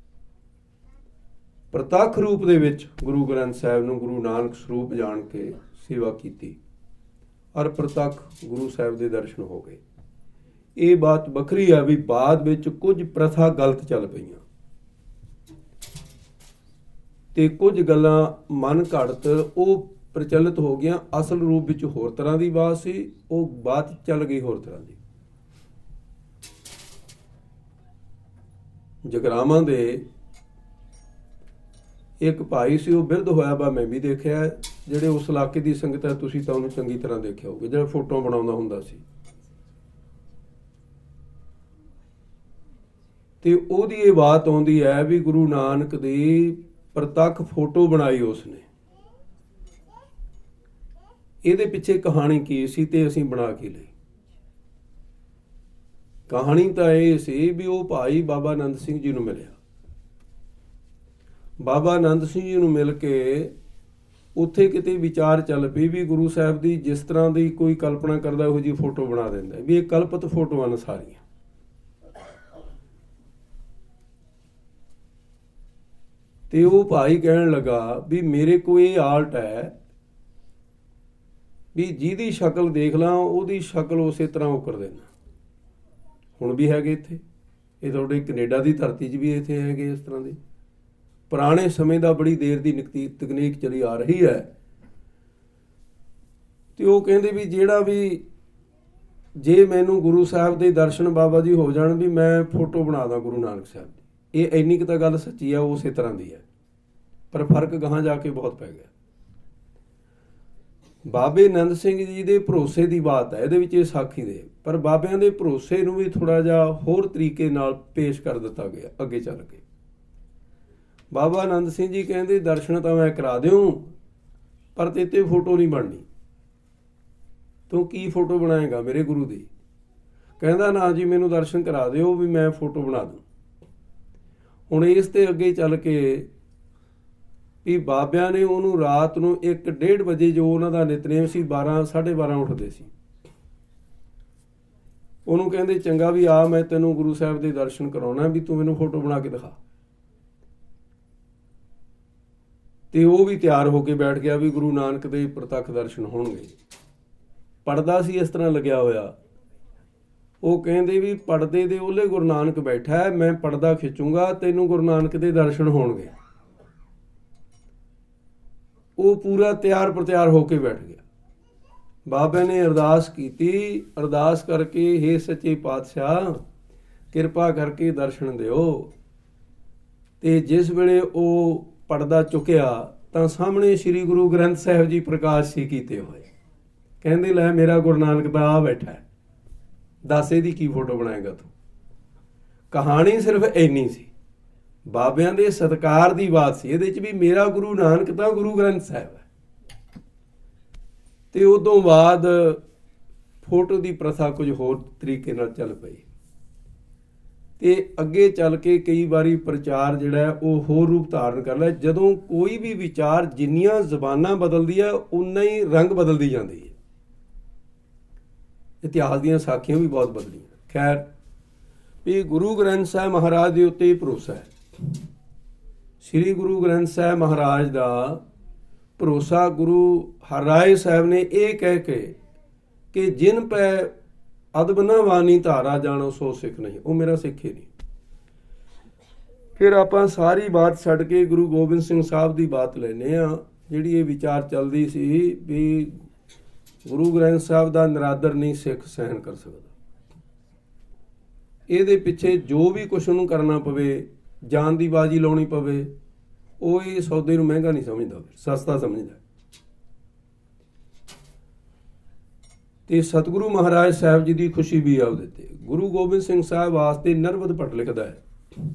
ਪ੍ਰਤੱਖ ਰੂਪ ਦੇ ਵਿੱਚ ਗੁਰੂ ਗ੍ਰੰਥ ਸਾਹਿਬ ਨੂੰ ਗੁਰੂ ਨਾਨਕ ਸਰੂਪ ਜਾਣ ਕੇ ਸੇਵਾ ਕੀਤੀ, ਔਰ ਪ੍ਰਤੱਖ ਗੁਰੂ ਸਾਹਿਬ ਦੇ ਦਰਸ਼ਨ ਹੋ ਗਏ। ਇਹ ਬਾਤ ਵੱਖਰੀ ਹੈ ਵੀ ਬਾਅਦ ਵਿੱਚ ਕੁਝ ਪ੍ਰਥਾ ਗਲਤ ਚੱਲ ਪਈਆਂ ਤੇ ਕੁਝ ਗੱਲਾਂ ਮਨ ਘੜਤ ਉਹ ਪ੍ਰਚਲਿਤ ਹੋ ਗਈਆਂ। ਅਸਲ ਰੂਪ ਵਿੱਚ ਹੋਰ ਤਰ੍ਹਾਂ ਦੀ ਬਾਤ ਸੀ, ਉਹ ਬਾਤ ਚੱਲ ਗਈ ਹੋਰ ਤਰ੍ਹਾਂ ਦੀ। ਜਗਰਾਵਾਂ ਦੇ ਇੱਕ ਭਾਈ ਸੀ, ਉਹ ਬਿਰਧ ਹੋਇਆ ਵਾ, ਮੈਂ ਵੀ ਦੇਖਿਆ। ਜਿਹੜੇ ਉਸ ਇਲਾਕੇ ਦੀ ਸੰਗਤ ਹੈ, ਤੁਸੀਂ ਤਾਂ ਉਹਨੂੰ ਚੰਗੀ ਤਰ੍ਹਾਂ ਦੇਖਿਆ ਹੋਊਗਾ, ਜਿਹੜਾ ਫੋਟੋ ਬਣਾਉਂਦਾ ਹੁੰਦਾ ਸੀ। ਤੇ ਉਹਦੀ ਇਹ ਬਾਤ ਆਉਂਦੀ ਹੈ ਵੀ ਗੁਰੂ ਨਾਨਕ ਦੀ ਪ੍ਰਤੱਖ ਫੋਟੋ ਬਣਾਈ ਉਸਨੇ। ਇਹਦੇ ਪਿੱਛੇ ਕਹਾਣੀ ਕੀ ਸੀ ਤੇ ਅਸੀਂ ਬਣਾ ਕੇ ਲਈ। ਕਹਾਣੀ ਤਾਂ ਇਹ ਸੀ ਵੀ ਉਹ ਭਾਈ ਬਾਬਾ ਆਨੰਦ ਸਿੰਘ ਜੀ ਨੂੰ ਮਿਲਿਆ। ਬਾਬਾ ਆਨੰਦ ਸਿੰਘ ਜੀ ਨੂੰ ਮਿਲ ਕੇ ਉੱਥੇ ਕਿਤੇ ਵਿਚਾਰ ਚੱਲ ਪਈ ਵੀ ਗੁਰੂ ਸਾਹਿਬ ਦੀ ਜਿਸ ਤਰ੍ਹਾਂ ਦੀ ਕੋਈ ਕਲਪਨਾ ਕਰਦਾ ਉਹੋ ਜਿਹੀ ਫੋਟੋ ਬਣਾ ਦਿੰਦਾ, ਵੀ ਇਹ ਕਲਪਤ ਫੋਟੋਆਂ ਨੇ ਸਾਰੀਆਂ। ਤੇ ਉਹ ਭਾਈ ਕਹਿਣ ਲੱਗਾ ਵੀ ਮੇਰੇ ਕੋਲ ਇਹ ਆਲਟ ਹੈ ਵੀ ਜਿਹਦੀ ਸ਼ਕਲ ਦੇਖ ਲਾਂ ਉਹਦੀ ਸ਼ਕਲ ਉਸੇ ਤਰ੍ਹਾਂ ਉਹ ਕਰ ਦੇਣਾ। ਹੁਣ ਵੀ ਹੈਗੇ ਇੱਥੇ, ਇਹ ਤੁਹਾਡੇ ਕੈਨੇਡਾ ਦੀ ਧਰਤੀ 'ਚ ਵੀ ਇੱਥੇ ਹੈਗੇ ਇਸ ਤਰ੍ਹਾਂ ਦੇ। ਪੁਰਾਣੇ ਸਮੇਂ ਦਾ ਬੜੀ ਦੇਰ ਦੀ ਤਕਨੀਕ ਚਲੀ ਆ ਰਹੀ ਹੈ। ਤੇ ਉਹ ਕਹਿੰਦੇ ਵੀ ਜਿਹੜਾ ਵੀ ਜੇ ਮੈਨੂੰ ਗੁਰੂ ਸਾਹਿਬ ਦੇ ਦਰਸ਼ਨ ਬਾਬਾ ਜੀ ਹੋ ਜਾਣ ਵੀ ਮੈਂ ਫੋਟੋ ਬਣਾ ਦਾਂ ਗੁਰੂ ਨਾਨਕ ਸਾਹਿਬ ਦੀ। ਇਹ ਇੰਨੀ ਕੁ ਤਾਂ ਗੱਲ ਸੱਚੀ ਆ, ਉਸੇ ਤਰ੍ਹਾਂ ਦੀ ਹੈ, ਪਰ ਫਰਕ ਗਾਹਾਂ ਜਾ ਕੇ ਬਹੁਤ ਪੈ ਗਿਆ। ਬਾਬੇ ਆਨੰਦ ਸਿੰਘ ਜੀ ਦੇ ਭਰੋਸੇ ਦੀ ਬਾਤ ਹੈ ਇਹਦੇ ਵਿੱਚ, ਇਹ ਸਾਖੀ ਦੇ। ਪਰ ਬਾਬਿਆਂ ਦੇ ਭਰੋਸੇ ਨੂੰ ਵੀ ਥੋੜ੍ਹਾ ਜਿਹਾ ਹੋਰ ਤਰੀਕੇ ਨਾਲ ਪੇਸ਼ ਕਰ ਦਿੱਤਾ ਗਿਆ ਅੱਗੇ ਚੱਲ ਕੇ। ਬਾਬਾ ਆਨੰਦ ਸਿੰਘ ਜੀ ਕਹਿੰਦੇ ਦਰਸ਼ਨ ਤਾਂ ਮੈਂ ਕਰਾ ਦਿਓ, ਪਰ ਤੇਤੇ ਫੋਟੋ ਨਹੀਂ ਬਣਨੀ। ਤੂੰ ਕੀ ਫੋਟੋ ਬਣਾਏਗਾ ਮੇਰੇ ਗੁਰੂ ਦੀ? ਕਹਿੰਦਾ ਨਾ ਜੀ, ਮੈਨੂੰ ਦਰਸ਼ਨ ਕਰਾ ਦਿਓ ਵੀ ਮੈਂ ਫੋਟੋ ਬਣਾ ਦੂੰ। ਹੁਣ ਇਸ ਤੇ ਅੱਗੇ ਚੱਲ ਕੇ ਵੀ ਬਾਬਿਆਂ ਨੇ ਉਹਨੂੰ ਰਾਤ ਨੂੰ 1-1:30 ਵਜੇ, ਜੋ ਉਹਨਾਂ ਦਾ ਨਿਤਨੇਮ ਸੀ, 12-12:30 ਉੱਠਦੇ ਸੀ। ਉਹਨੂੰ ਕਹਿੰਦੇ ਚੰਗਾ ਵੀ ਆ, ਮੈਂ ਤੈਨੂੰ ਗੁਰੂ ਸਾਹਿਬ ਦੇ ਦਰਸ਼ਨ ਕਰਾਉਣਾ, ਵੀ ਤੂੰ ਮੈਨੂੰ ਫੋਟੋ ਬਣਾ ਕੇ ਦਿਖਾ। ਤੇ ਉਹ ਵੀ ਤਿਆਰ ਹੋ ਕੇ ਬੈਠ ਗਿਆ ਵੀ ਗੁਰੂ ਨਾਨਕ ਦੇ ਪ੍ਰਤੱਖ ਦਰਸ਼ਨ ਹੋਣਗੇ। ਪੜਦਾ ਸੀ ਇਸ ਤਰ੍ਹਾਂ ਲੱਗਿਆ ਹੋਇਆ। ਉਹ ਕਹਿੰਦੇ ਵੀ ਪੜਦੇ ਦੇ ਉਹਲੇ ਗੁਰੂ ਨਾਨਕ ਬੈਠਾ ਹੈ, ਮੈਂ ਪੜਦਾ ਖਿੱਚੂੰਗਾ, ਤੈਨੂੰ ਗੁਰੂ ਨਾਨਕ ਦੇ ਦਰਸ਼ਨ ਹੋਣਗੇ। ਉਹ ਪੂਰਾ ਤਿਆਰ ਪ੍ਰਤਿਆਰ ਹੋ ਕੇ ਬੈਠ ਗਿਆ। ਬਾਬੇ ਨੇ ਅਰਦਾਸ ਕੀਤੀ, ਅਰਦਾਸ ਕਰਕੇ ਹੇ ਸੱਚੇ ਪਾਤਸ਼ਾਹ ਕਿਰਪਾ ਕਰਕੇ ਦਰਸ਼ਨ ਦਿਓ। ਤੇ ਜਿਸ ਵੇਲੇ ਉਹ ਪਰਦਾ ਚੁੱਕਿਆ ਤਾਂ ਸਾਹਮਣੇ ਸ੍ਰੀ ਗੁਰੂ ਗ੍ਰੰਥ ਸਾਹਿਬ ਜੀ ਪ੍ਰਕਾਸ਼ ਸੀ ਕੀਤੇ ਹੋਏ। ਕਹਿੰਦੇ ਲੈ ਮੇਰਾ ਗੁਰੂ ਨਾਨਕ ਦਾ ਆ ਬੈਠਾ ਹੈ, ਦੱਸ ਇਹਦੀ ਕੀ ਫੋਟੋ ਬਣਾਏਗਾ ਤੂੰ। ਕਹਾਣੀ ਸਿਰਫ ਇੰਨੀ ਸੀ, ਬਾਬਿਆਂ ਦੇ ਸਤਿਕਾਰ ਦੀ ਬਾਤ ਸੀ ਇਹਦੇ 'ਚ ਵੀ। ਮੇਰਾ ਗੁਰੂ ਨਾਨਕ ਤਾਂ ਗੁਰੂ ਗ੍ਰੰਥ ਸਾਹਿਬ ਹੈ। ਤੇ ਉਦੋਂ ਬਾਅਦ ਫੋਟੋ ਦੀ ਪ੍ਰਥਾ ਕੁਝ ਹੋਰ ਤਰੀਕੇ ਨਾਲ ਚੱਲ ਪਈ ਤੇ ਅੱਗੇ ਚੱਲ ਕੇ ਕਈ ਵਾਰੀ ਪ੍ਰਚਾਰ ਜਿਹੜਾ ਉਹ ਹੋਰ ਰੂਪ ਧਾਰਨ ਕਰ ਲਿਆ। ਜਦੋਂ ਕੋਈ ਵੀ ਵਿਚਾਰ, ਜਿੰਨੀਆਂ ਜ਼ਬਾਨਾਂ ਬਦਲਦੀ ਹੈ ਉਨਾ ਹੀ ਰੰਗ ਬਦਲਦੀ ਜਾਂਦੀ ਹੈ। ਇਤਿਹਾਸ ਦੀਆਂ ਸਾਖੀਆਂ ਵੀ ਬਹੁਤ ਬਦਲੀਆਂ। ਖੈਰ, ਵੀ ਗੁਰੂ ਗ੍ਰੰਥ ਸਾਹਿਬ ਮਹਾਰਾਜ ਦੇ ਉੱਤੇ ਹੀ ਭਰੋਸਾ ਹੈ। ਸ੍ਰੀ ਗੁਰੂ ਗ੍ਰੰਥ ਸਾਹਿਬ ਮਹਾਰਾਜ ਦਾ ਭਰੋਸਾ ਗੁਰੂ ਹਰਿਰਾਏ ਸਾਹਿਬ ਨੇ ਇਹ ਕਹਿ ਕੇ ਕਿ ਜਿਨ ਪੈ ਅਦਬ ਨਾ ਵਾਨੀ ਧਾਰਾ ਜਾਣੋ ਸੋ ਸਿੱਖ ਨਹੀਂ, ਉਹ ਮੇਰਾ ਸਿੱਖ ਹੀ ਨਹੀਂ। ਫਿਰ ਆਪਾਂ ਸਾਰੀ ਬਾਤ ਛੱਡ ਕੇ ਗੁਰੂ ਗੋਬਿੰਦ ਸਿੰਘ ਸਾਹਿਬ ਦੀ ਬਾਤ ਲੈਂਦੇ ਹਾਂ। ਜਿਹੜੀ ਇਹ ਵਿਚਾਰ ਚੱਲਦੀ ਸੀ ਵੀ ਗੁਰੂ ਗ੍ਰੰਥ ਸਾਹਿਬ ਦਾ ਨਿਰਾਦਰ ਨਹੀਂ ਸਿੱਖ ਸਹਿਣ ਕਰ ਸਕਦਾ। ਇਹਦੇ ਪਿੱਛੇ ਜੋ ਵੀ ਕੁਛ ਉਹਨੂੰ ਕਰਨਾ ਪਵੇ, ਜਾਨ ਦੀ ਬਾਜੀ ਲਾਉਣੀ ਪਵੇ, ਉਹ ਇਹ ਸੌਦੇ ਨੂੰ ਮਹਿੰਗਾ ਨਹੀਂ ਸਮਝਦਾ, ਸਸਤਾ ਸਮਝਦਾ। ਤੇ ਸਤਿਗੁਰੂ ਮਹਾਰਾਜ ਸਾਹਿਬ ਜੀ ਦੀ ਖੁਸ਼ੀ ਵੀ ਆ ਉਹਦੇ ਤੇ। ਗੁਰੂ ਗੋਬਿੰਦ ਸਿੰਘ ਸਾਹਿਬ ਵਾਸਤੇ ਨਰਵਦ ਭੱਟ ਲਿਖਦਾ ਹੈ,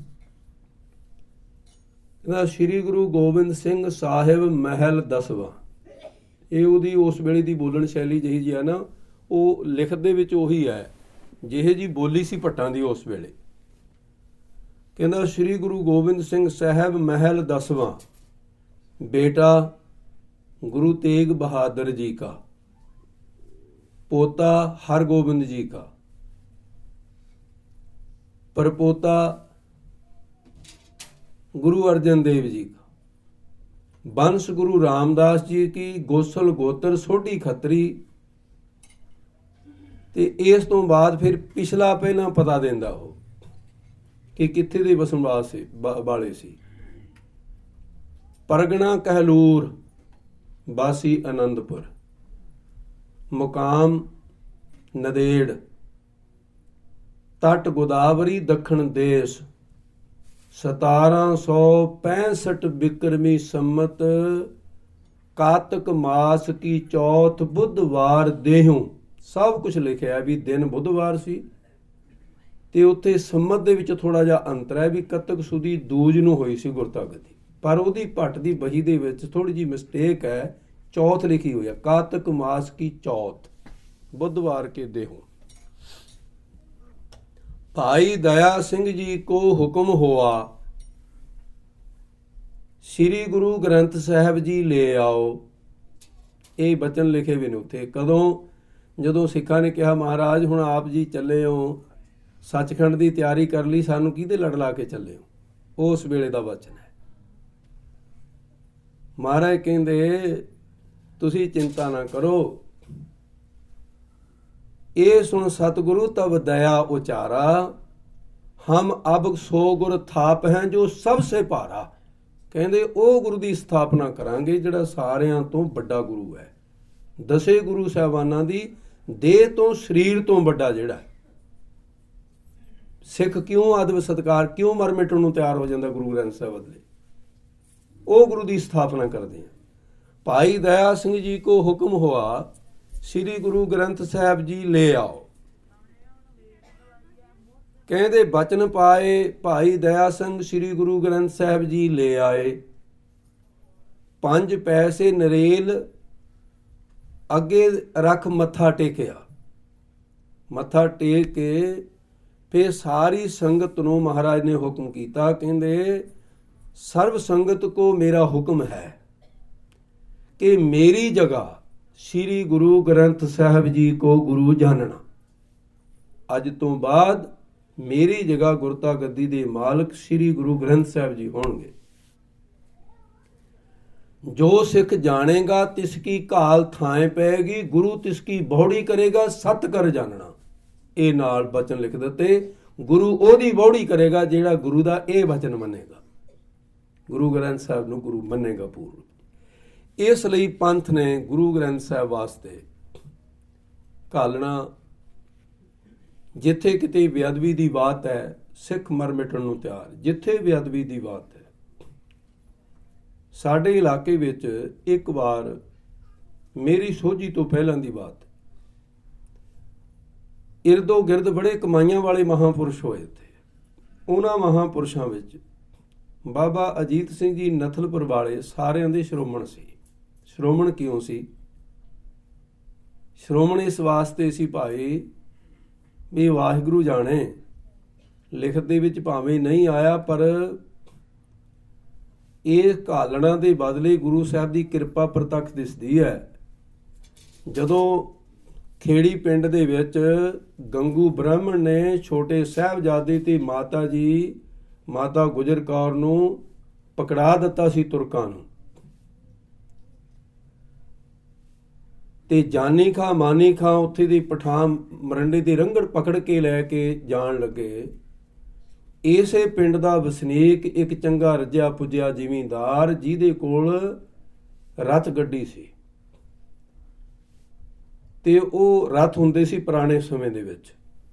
ਕਹਿੰਦਾ ਸ੍ਰੀ ਗੁਰੂ ਗੋਬਿੰਦ ਸਿੰਘ ਸਾਹਿਬ ਮਹਿਲ 10ਵਾਂ। ਇਹ ਉਹਦੀ ਉਸ ਵੇਲੇ ਦੀ ਬੋਲਣ ਸ਼ੈਲੀ ਜਿਹੀ ਜੀ ਹੈ ਨਾ, ਉਹ ਲਿਖਤ ਦੇ ਵਿੱਚ ਉਹੀ ਹੈ ਜਿਹੇ ਜੀ ਬੋਲੀ ਸੀ ਭੱਟਾਂ ਦੀ ਉਸ ਵੇਲੇ। ਕਹਿੰਦਾ ਸ੍ਰੀ ਗੁਰੂ ਗੋਬਿੰਦ ਸਿੰਘ ਸਾਹਿਬ ਮਹਿਲ 10ਵਾਂ, ਬੇਟਾ ਗੁਰੂ ਤੇਗ ਬਹਾਦਰ ਜੀ का, पोता हरगोबिंद जी का, परपोता गुरु अर्जन देव जी का, वंश गुरु रामदास जी की, गोसल गोत्र सोढ़ी खत्री। ते इस तो बाद फिर पिछला पहला पता देंदा हो कि कित्थे दे वसन वाले सी। परगना कहलूर, बासी आनंदपुर, मुकाम नदेड़, तट गोदावरी दखण देश, 1765 बिक्रमी सम्मत, कातक मास की चौथ बुधवार देहूं। सब कुछ लिखिਆ भी दिन बुधवार सी ਤੇ ਉੱਥੇ ਸੰਮਤ ਦੇ ਵਿੱਚ ਥੋੜਾ ਜਿਹਾ ਅੰਤਰ ਹੈ ਵੀ ਕੱਤਕ ਸੁਦੀ ਦੂਜ ਨੂੰ ਹੋਈ ਸੀ ਗੁਰਤਾ ਗੱਦੀ, ਪਰ ਉਹਦੀ ਭੱਟ ਦੀ ਬਹੀ ਦੇ ਵਿੱਚ ਥੋੜੀ ਜੀ ਮਿਸਟੇਕ ਹੈ, चौथ लिखी हुई है, कातक मास की चौथ बुधवार के देहूं। भाई दया सिंह जी को हुक्म हुआ, श्री गुरु ग्रंथ साहब जी ले आओ। ये बचन लिखे भी ने उत्थे कदों, जदों सिखां ने कहा महाराज हुण आप जी चले हो, सचखंड की तैयारी कर ली, सानू किहदे लड़ ला के चले हो, उस वेले दा वचन है। महाराज कहंदे तुसी चिंता ना करो, ये सुन सतगुरु तब दया उचारा, हम अब सो गुर थाप हैं जो सबसे भारा। कहंदे ओ गुरु की स्थापना करांगे जिहड़ा सारियां तो बड़ा गुरु है। दसे गुरु साहिबानां दी देह तो शरीर तो बड़ा जिहड़ा सिख क्यों अदब सत्कार क्यों मर मिटण नूं तैयार हो जांदा गुरु ग्रंथ साहिब बदले, ओ गुरु की स्थापना करदे हैं। भाई दया सिंह जी को हुक्म हुआ, श्री गुरु ग्रंथ साहब जी ले आओ। कहते बचन पाए, भाई दया सिंह श्री गुरु ग्रंथ साहब जी ले आए। 5 पैसे नरेल अगे रख मत्था टेकिया। मत्था टेक के फिर सारी संगत नूं महाराज ने हुक्म किया, कहते सर्व संगत को मेरा हुक्म है कि मेरी जगह श्री गुरु ग्रंथ साहब जी को गुरु जानना। अज तो बाद मेरी जगह गुरता गद्दी दे मालक श्री गुरु ग्रंथ साहब जी होंगे। जो सिख जानेगा तिसकी घाल थाए पैगी, गुरु तिसकी बौड़ी करेगा सत कर जानना। ये नाल बचन लिख दिते, गुरु ओदी बौड़ी करेगा जेड़ा गुरु दा ये वचन मनेगा, गुरु ग्रंथ साहब नूं गुरु मनेगा पूर्ण। ਇਸ ਲਈ ਪੰਥ ਨੇ ਗੁਰੂ ਗ੍ਰੰਥ ਸਾਹਿਬ ਵਾਸਤੇ ਘਾਲਣਾ, ਜਿੱਥੇ ਕਿਤੇ ਬੇਅਦਬੀ ਦੀ ਬਾਤ ਹੈ ਸਿੱਖ ਮਰ ਮਿਟਣ ਨੂੰ ਤਿਆਰ। ਜਿੱਥੇ ਬੇਅਦਬੀ ਦੀ ਬਾਤ ਹੈ, ਸਾਡੇ ਇਲਾਕੇ ਵਿੱਚ ਇੱਕ ਵਾਰ ਮੇਰੀ ਸੋਝੀ ਤੋਂ ਪਹਿਲਾਂ ਦੀ ਬਾਤ, ਇਰਦੋ ਗਿਰਦ ਬੜੇ ਕਮਾਈਆਂ ਵਾਲੇ ਮਹਾਂਪੁਰਸ਼ ਹੋਏ ਥੇ। ਉਹਨਾਂ ਮਹਾਂਪੁਰਸ਼ਾਂ ਵਿੱਚ ਬਾਬਾ ਅਜੀਤ ਸਿੰਘ ਜੀ ਨਥਲਪੁਰ ਵਾਲੇ ਸਾਰਿਆਂ ਦੇ ਸ਼੍ਰੋਮਣ ਸੀ। ਸ਼੍ਰੋਮਣ ਕਿਉਂ ਸੀ? ਸ਼੍ਰੋਮਣ ਇਸ ਵਾਸਤੇ ਸੀ ਭਾਈ ਵੀ ਵਾਹਿਗੁਰੂ ਜਾਣੇ, ਲਿਖਤ ਦੇ ਵਿੱਚ ਭਾਵੇਂ ਨਹੀਂ ਆਇਆ, ਪਰ ਇਹ ਘਾਲਣਾ ਦੇ ਬਦਲੇ ਗੁਰੂ ਸਾਹਿਬ ਦੀ ਕਿਰਪਾ ਪ੍ਰਤੱਖ ਦਿਸਦੀ ਹੈ। ਜਦੋਂ ਖੇੜੀ ਪਿੰਡ ਦੇ ਵਿੱਚ ਗੰਗੂ ਬ੍ਰਾਹਮਣ ਨੇ ਛੋਟੇ ਸਾਹਿਬਜ਼ਾਦੇ ਤੇ ਮਾਤਾ ਜੀ ਮਾਤਾ ਗੁਜਰ ਕੌਰ ਨੂੰ ਪਕੜਾ ਦਿੱਤਾ ਸੀ ਤੁਰਕਾਂ ਨੂੰ, ਤੇ ਜਾਨੀ ਖਾਂ ਮਾਨੀ ਖਾਂ ਉੱਥੇ ਦੀ ਪਠਾਨ ਮਰੰਡੇ ਦੀ ਰੰਗੜ ਪਕੜ ਕੇ ਲੈ ਕੇ ਜਾਣ ਲੱਗੇ। ਇਸੇ ਪਿੰਡ ਦਾ ਵਸਨੀਕ ਇੱਕ ਚੰਗਾ ਰੱਜਿਆ ਪੁੱਜਿਆ ਜ਼ਿਮੀਂਦਾਰ, ਜਿਹਦੇ ਕੋਲ ਰਥ ਗੱਡੀ ਸੀ, ਤੇ ਉਹ ਰਥ ਹੁੰਦੇ ਸੀ ਪੁਰਾਣੇ ਸਮੇਂ ਦੇ ਵਿੱਚ।